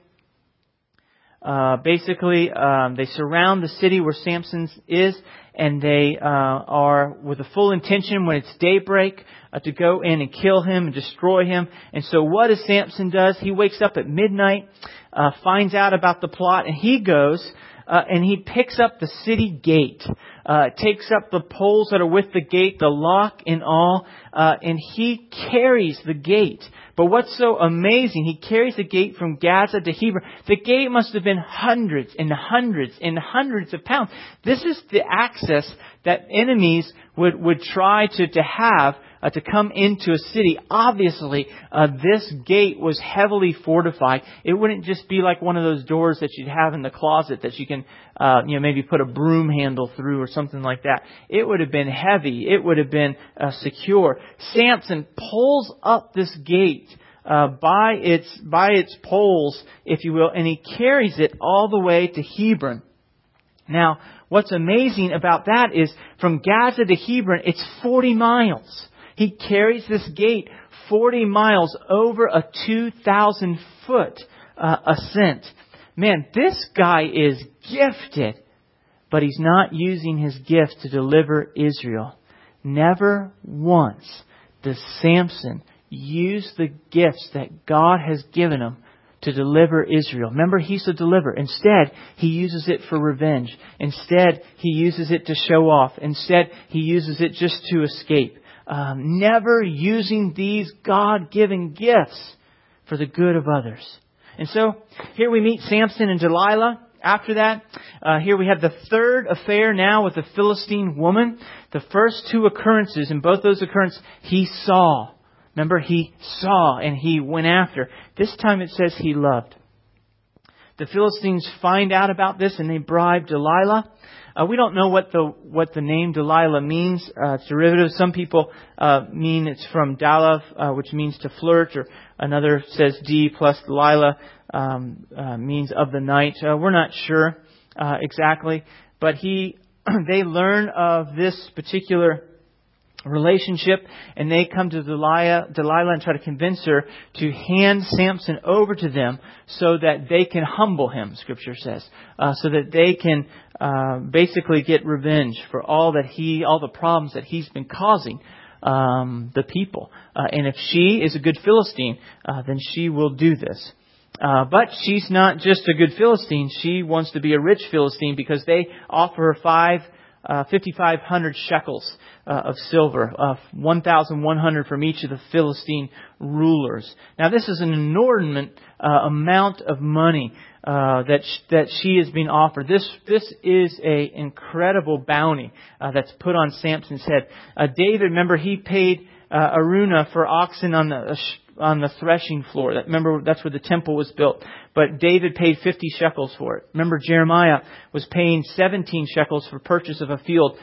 they surround the city where Samson is, and they are with the full intention when it's daybreak to go in and kill him and destroy him. And so what does Samson does? He wakes up at midnight, finds out about the plot, and he goes and he picks up the city gate, takes up the poles that are with the gate, the lock and all, and he carries the gate. But what's so amazing, he carries the gate from Gaza to Hebron. The gate must have been hundreds and hundreds and hundreds of pounds. This is the access that enemies would try to have to come into a city. Obviously, this gate was heavily fortified. It wouldn't just be like one of those doors that you'd have in the closet that you can, maybe put a broom handle through or something like that. It would have been heavy. It would have been secure. Samson pulls up this gate by its poles, if you will, and he carries it all the way to Hebron. Now, what's amazing about that is from Gaza to Hebron, it's 40 miles. He carries this gate 40 miles over a 2,000-foot ascent. Man, this guy is gifted, but he's not using his gift to deliver Israel. Never once does Samson use the gifts that God has given him to deliver Israel. Remember, he's a deliverer. Instead, he uses it for revenge. Instead, he uses it to show off. Instead, he uses it just to escape. Never using these God-given gifts for the good of others. And so, here we meet Samson and Delilah. After that, here we have the third affair now with the Philistine woman. The first two occurrences, in both those occurrences, he saw. Remember, he saw and he went after. This time it says he loved. The Philistines find out about this and they bribe Delilah. We don't know what the name Delilah means. It's derivative. Some people mean it's from Dalav, which means to flirt, or another says D plus Delilah means of the night. We're not sure exactly, but they learn of this particular relationship, and they come to Delilah and try to convince her to hand Samson over to them so that they can humble him, Scripture says, so that they can basically get revenge for all the problems that he's been causing the people. And if she is a good Philistine, then she will do this. But she's not just a good Philistine. She wants to be a rich Philistine because they offer her 5,500 shekels of silver, 1,100 from each of the Philistine rulers. Now, this is an inordinate amount of money that she is being offered. This is a incredible bounty that's put on Samson's head. David, remember, he paid Araunah for oxen on the threshing floor. Remember, that's where the temple was built. But David paid 50 shekels for it. Remember, Jeremiah was paying 17 shekels for purchase of a field.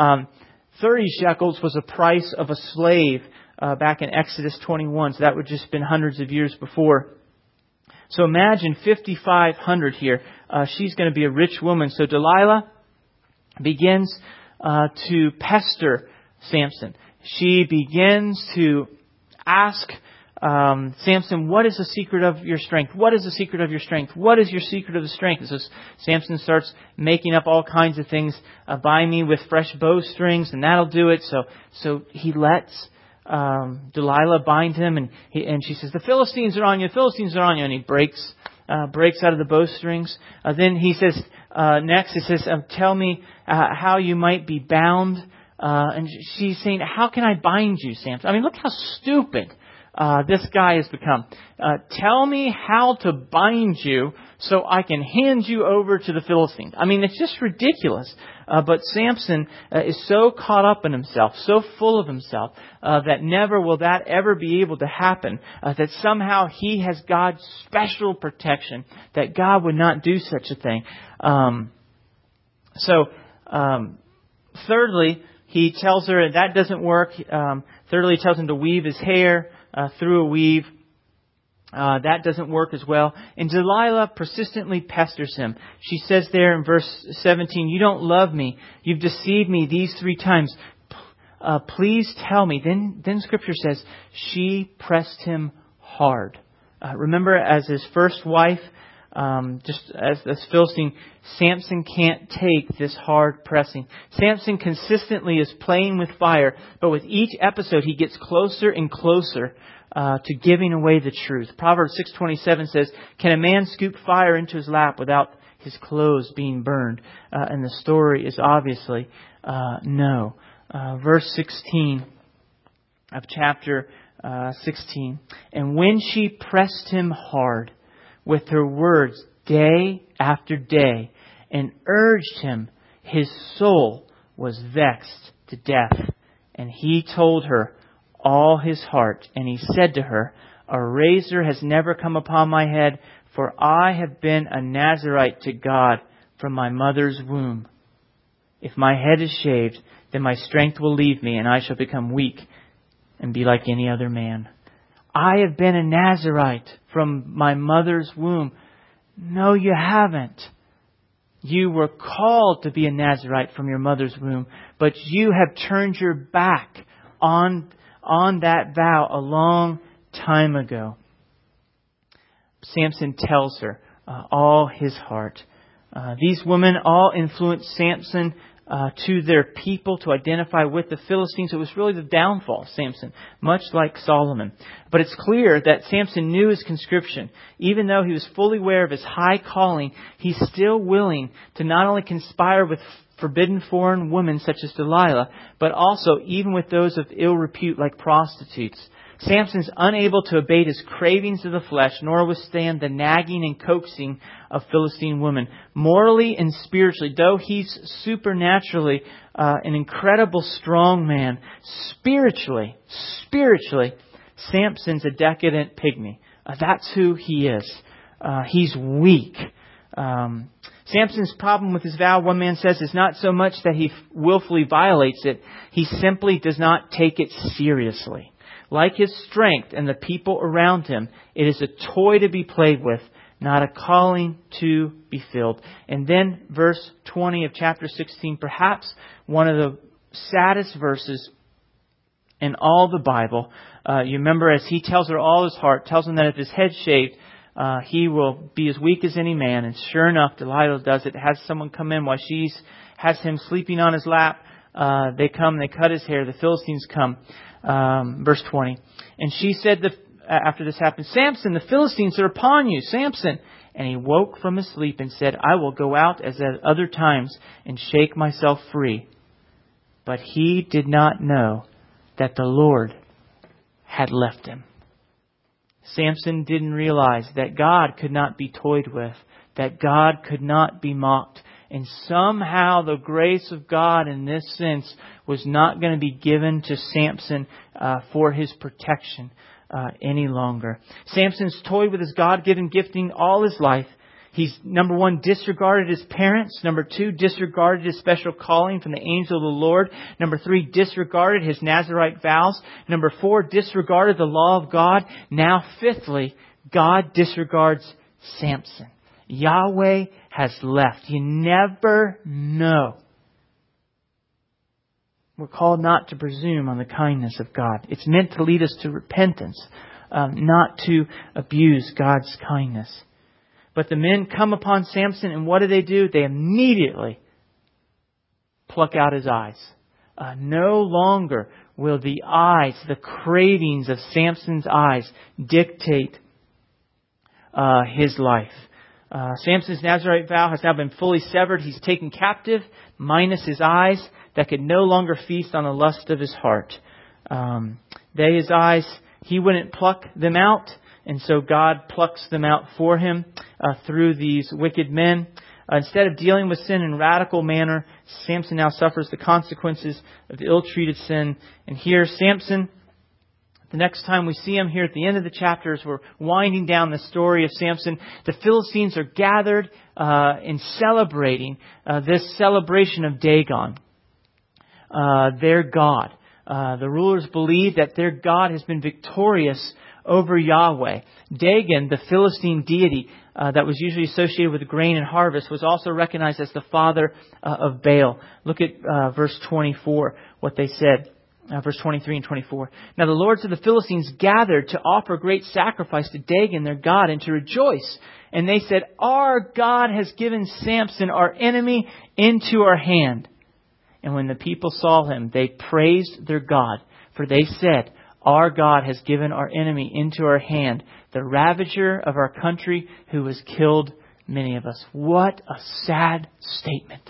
30 shekels was the price of a slave back in Exodus 21. So that would just been hundreds of years before. So imagine 5,500 here. She's going to be a rich woman. So Delilah begins to pester Samson. She begins to ask Samson, what is the secret of your strength? What is the secret of your strength? What is your secret of the strength? And so Samson starts making up all kinds of things. Buy me with fresh bowstrings, and that'll do it. So he lets Delilah bind him, and she says, the Philistines are on you, the Philistines are on you. And he breaks out of the bowstrings. Then he says, next it says, tell me how you might be bound. And she's saying, how can I bind you, Samson? I mean, look how stupid this guy has become. Tell me how to bind you so I can hand you over to the Philistines. I mean, it's just ridiculous. But Samson is so caught up in himself, so full of himself, that never will that ever be able to happen. That somehow he has God's special protection, that God would not do such a thing. Thirdly, he tells her that doesn't work. Thirdly, he tells him to weave his hair through a weave. That doesn't work as well. And Delilah persistently pesters him. She says there in verse 17, you don't love me. You've deceived me these 3 times. Please tell me. Then Scripture says she pressed him hard. Remember, as his first wife, just as this Philistine, Samson can't take this hard pressing. Samson consistently is playing with fire, but with each episode he gets closer and closer to giving away the truth. Proverbs 6:27 says, can a man scoop fire into his lap without his clothes being burned? And the story is obviously no. Verse 16 of chapter 16. And when she pressed him hard with her words day after day and urged him, his soul was vexed to death. And he told her all his heart. And he said to her, a razor has never come upon my head, for I have been a Nazirite to God from my mother's womb. If my head is shaved, then my strength will leave me, and I shall become weak and be like any other man. I have been a Nazirite from my mother's womb. No, you haven't. You were called to be a Nazirite from your mother's womb, but you have turned your back on that vow a long time ago. Samson tells her all his heart. These women all influenced Samson to their people to identify with the Philistines. It was really the downfall of Samson, much like Solomon. But it's clear that Samson knew his conscription. Even though he was fully aware of his high calling, he's still willing to not only conspire with forbidden foreign women such as Delilah, but also even with those of ill repute like prostitutes. Samson's unable to abate his cravings of the flesh, nor withstand the nagging and coaxing of Philistine women. Morally and spiritually, though he's supernaturally an incredible strong man, spiritually, Samson's a decadent pygmy. That's who he is. He's weak. Samson's problem with his vow, one man says, is not so much that he willfully violates it. He simply does not take it seriously. Like his strength and the people around him, it is a toy to be played with, not a calling to be filled. And then verse 20 of chapter 16, perhaps one of the saddest verses in all the Bible. You remember, as he tells her all his heart, tells him that if his head's shaved, he will be as weak as any man. And sure enough, Delilah does it. Has someone come in while has him sleeping on his lap. They come, they cut his hair. The Philistines come. Verse 20. And she said, after this happened, Samson, the Philistines are upon you, Samson. And he woke from his sleep and said, I will go out as at other times and shake myself free. But he did not know that the Lord had left him. Samson didn't realize that God could not be toyed with, that God could not be mocked. And somehow the grace of God in this sense was not going to be given to Samson for his protection any longer. Samson's toyed with his God-given gifting all his life. He's, number one, disregarded his parents. Number two, disregarded his special calling from the angel of the Lord. Number three, disregarded his Nazirite vows. Number four, disregarded the law of God. Now, fifthly, God disregards Samson. Yahweh has left. You never know. We're called not to presume on the kindness of God. It's meant to lead us to repentance. not to abuse God's kindness. But the men come upon Samson, and what do? They immediately pluck out his eyes. No longer will the eyes, the cravings of Samson's eyes dictate his life. Samson's Nazirite vow has now been fully severed. He's taken captive, minus his eyes that could no longer feast on the lust of his heart. His eyes, he wouldn't pluck them out, and so God plucks them out for him through these wicked men. Instead of dealing with sin in a radical manner, Samson now suffers the consequences of the ill-treated sin. And here, Samson, the next time we see him here at the end of the chapters, we're winding down the story of Samson. The Philistines are gathered in celebrating this celebration of Dagon, their god. The rulers believe that their god has been victorious over Yahweh. Dagon, the Philistine deity that was usually associated with grain and harvest, was also recognized as the father of Baal. Look at verse 24, what they said. Verse 23 and 24. Now the lords of the Philistines gathered to offer great sacrifice to Dagon, their god, and to rejoice. And they said, "Our God has given Samson, our enemy, into our hand." And when the people saw him, they praised their God. For they said, "Our God has given our enemy into our hand, the ravager of our country, who has killed many of us." What a sad statement.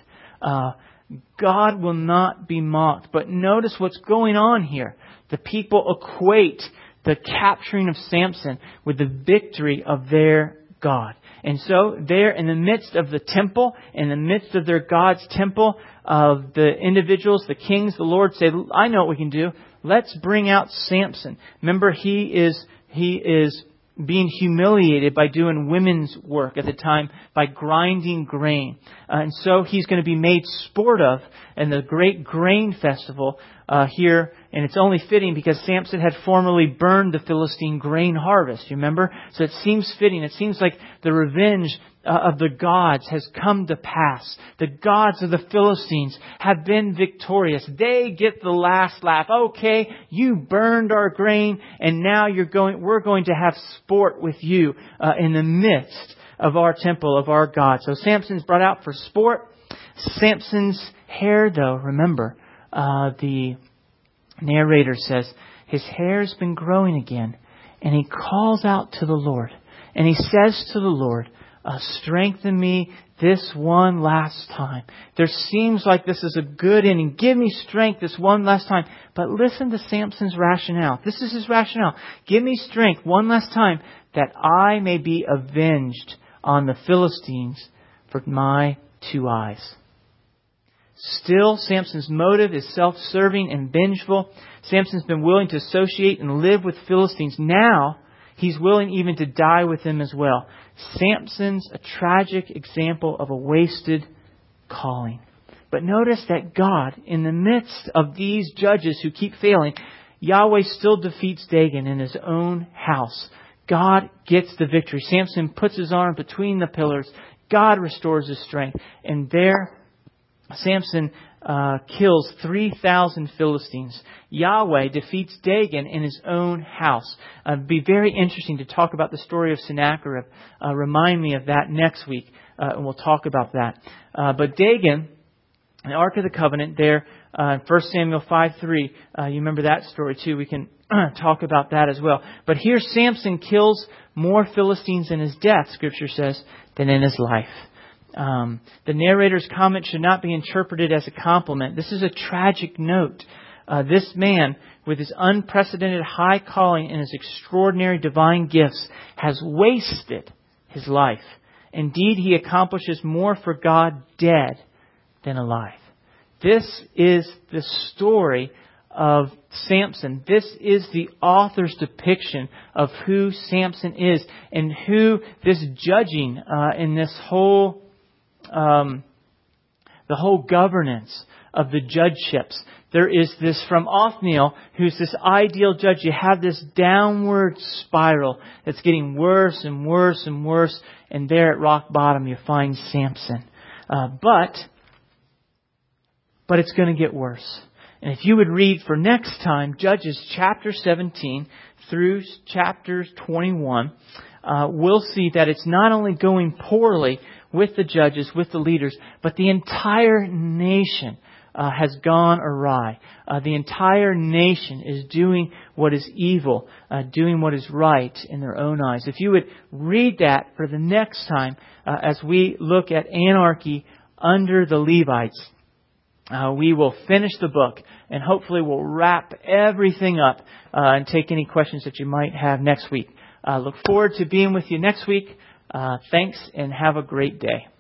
God will not be mocked. But notice what's going on here. The people equate the capturing of Samson with the victory of their God. And so there in the midst of the temple, in the midst of their God's temple, of the individuals, the kings, the Lord say, "I know what we can do. Let's bring out Samson." Remember, he is being humiliated by doing women's work at the time, by grinding grain. And so he's going to be made sport of in the great grain festival here. And it's only fitting because Samson had formerly burned the Philistine grain harvest. You remember? So it seems fitting. It seems like the revenge of the gods has come to pass. The gods of the Philistines have been victorious. They get the last laugh. Okay, you burned our grain, and now we're going to have sport with you in the midst of our temple, of our God. So Samson's brought out for sport. Samson's hair, though, remember, the narrator says, his hair's been growing again. And he calls out to the Lord. And he says to the Lord, "Strengthen me this one last time." There seems like this is a good ending. Give me strength this one last time. But listen to Samson's rationale. This is his rationale. Give me strength one last time that I may be avenged on the Philistines for my 2 eyes. Still, Samson's motive is self-serving and vengeful. Samson's been willing to associate and live with Philistines. Now, he's willing even to die with them as well. Samson's a tragic example of a wasted calling. But notice that God, in the midst of these judges who keep failing, Yahweh still defeats Dagon in his own house. God gets the victory. Samson puts his arm between the pillars. God restores his strength. And there, Samson kills 3,000 Philistines. Yahweh defeats Dagon in his own house. It'd be very interesting to talk about the story of Sennacherib. Remind me of that next week, and we'll talk about that. But Dagon, the Ark of the Covenant, there in 1 Samuel 5:3, you remember that story too. We can talk about that as well. But here Samson kills more Philistines in his death, Scripture says, than in his life. The narrator's comment should not be interpreted as a compliment. This is a tragic note. This man, with his unprecedented high calling and his extraordinary divine gifts, has wasted his life. Indeed, he accomplishes more for God dead than alive. This is the story of Samson. This is the author's depiction of who Samson is and who this judging in this whole the whole governance of the judgeships. There is this from Othniel, who's this ideal judge. You have this downward spiral that's getting worse and worse and worse. And there at rock bottom, you find Samson. But it's going to get worse. And if you would read for next time, Judges chapter 17 through chapter 21, we'll see that it's not only going poorly with the judges, with the leaders, but the entire nation has gone awry. The entire nation is doing what is evil, doing what is right in their own eyes. If you would read that for the next time as we look at anarchy under the Levites, we will finish the book and hopefully we'll wrap everything up and take any questions that you might have next week. Look forward to being with you next week. Thanks and have a great day.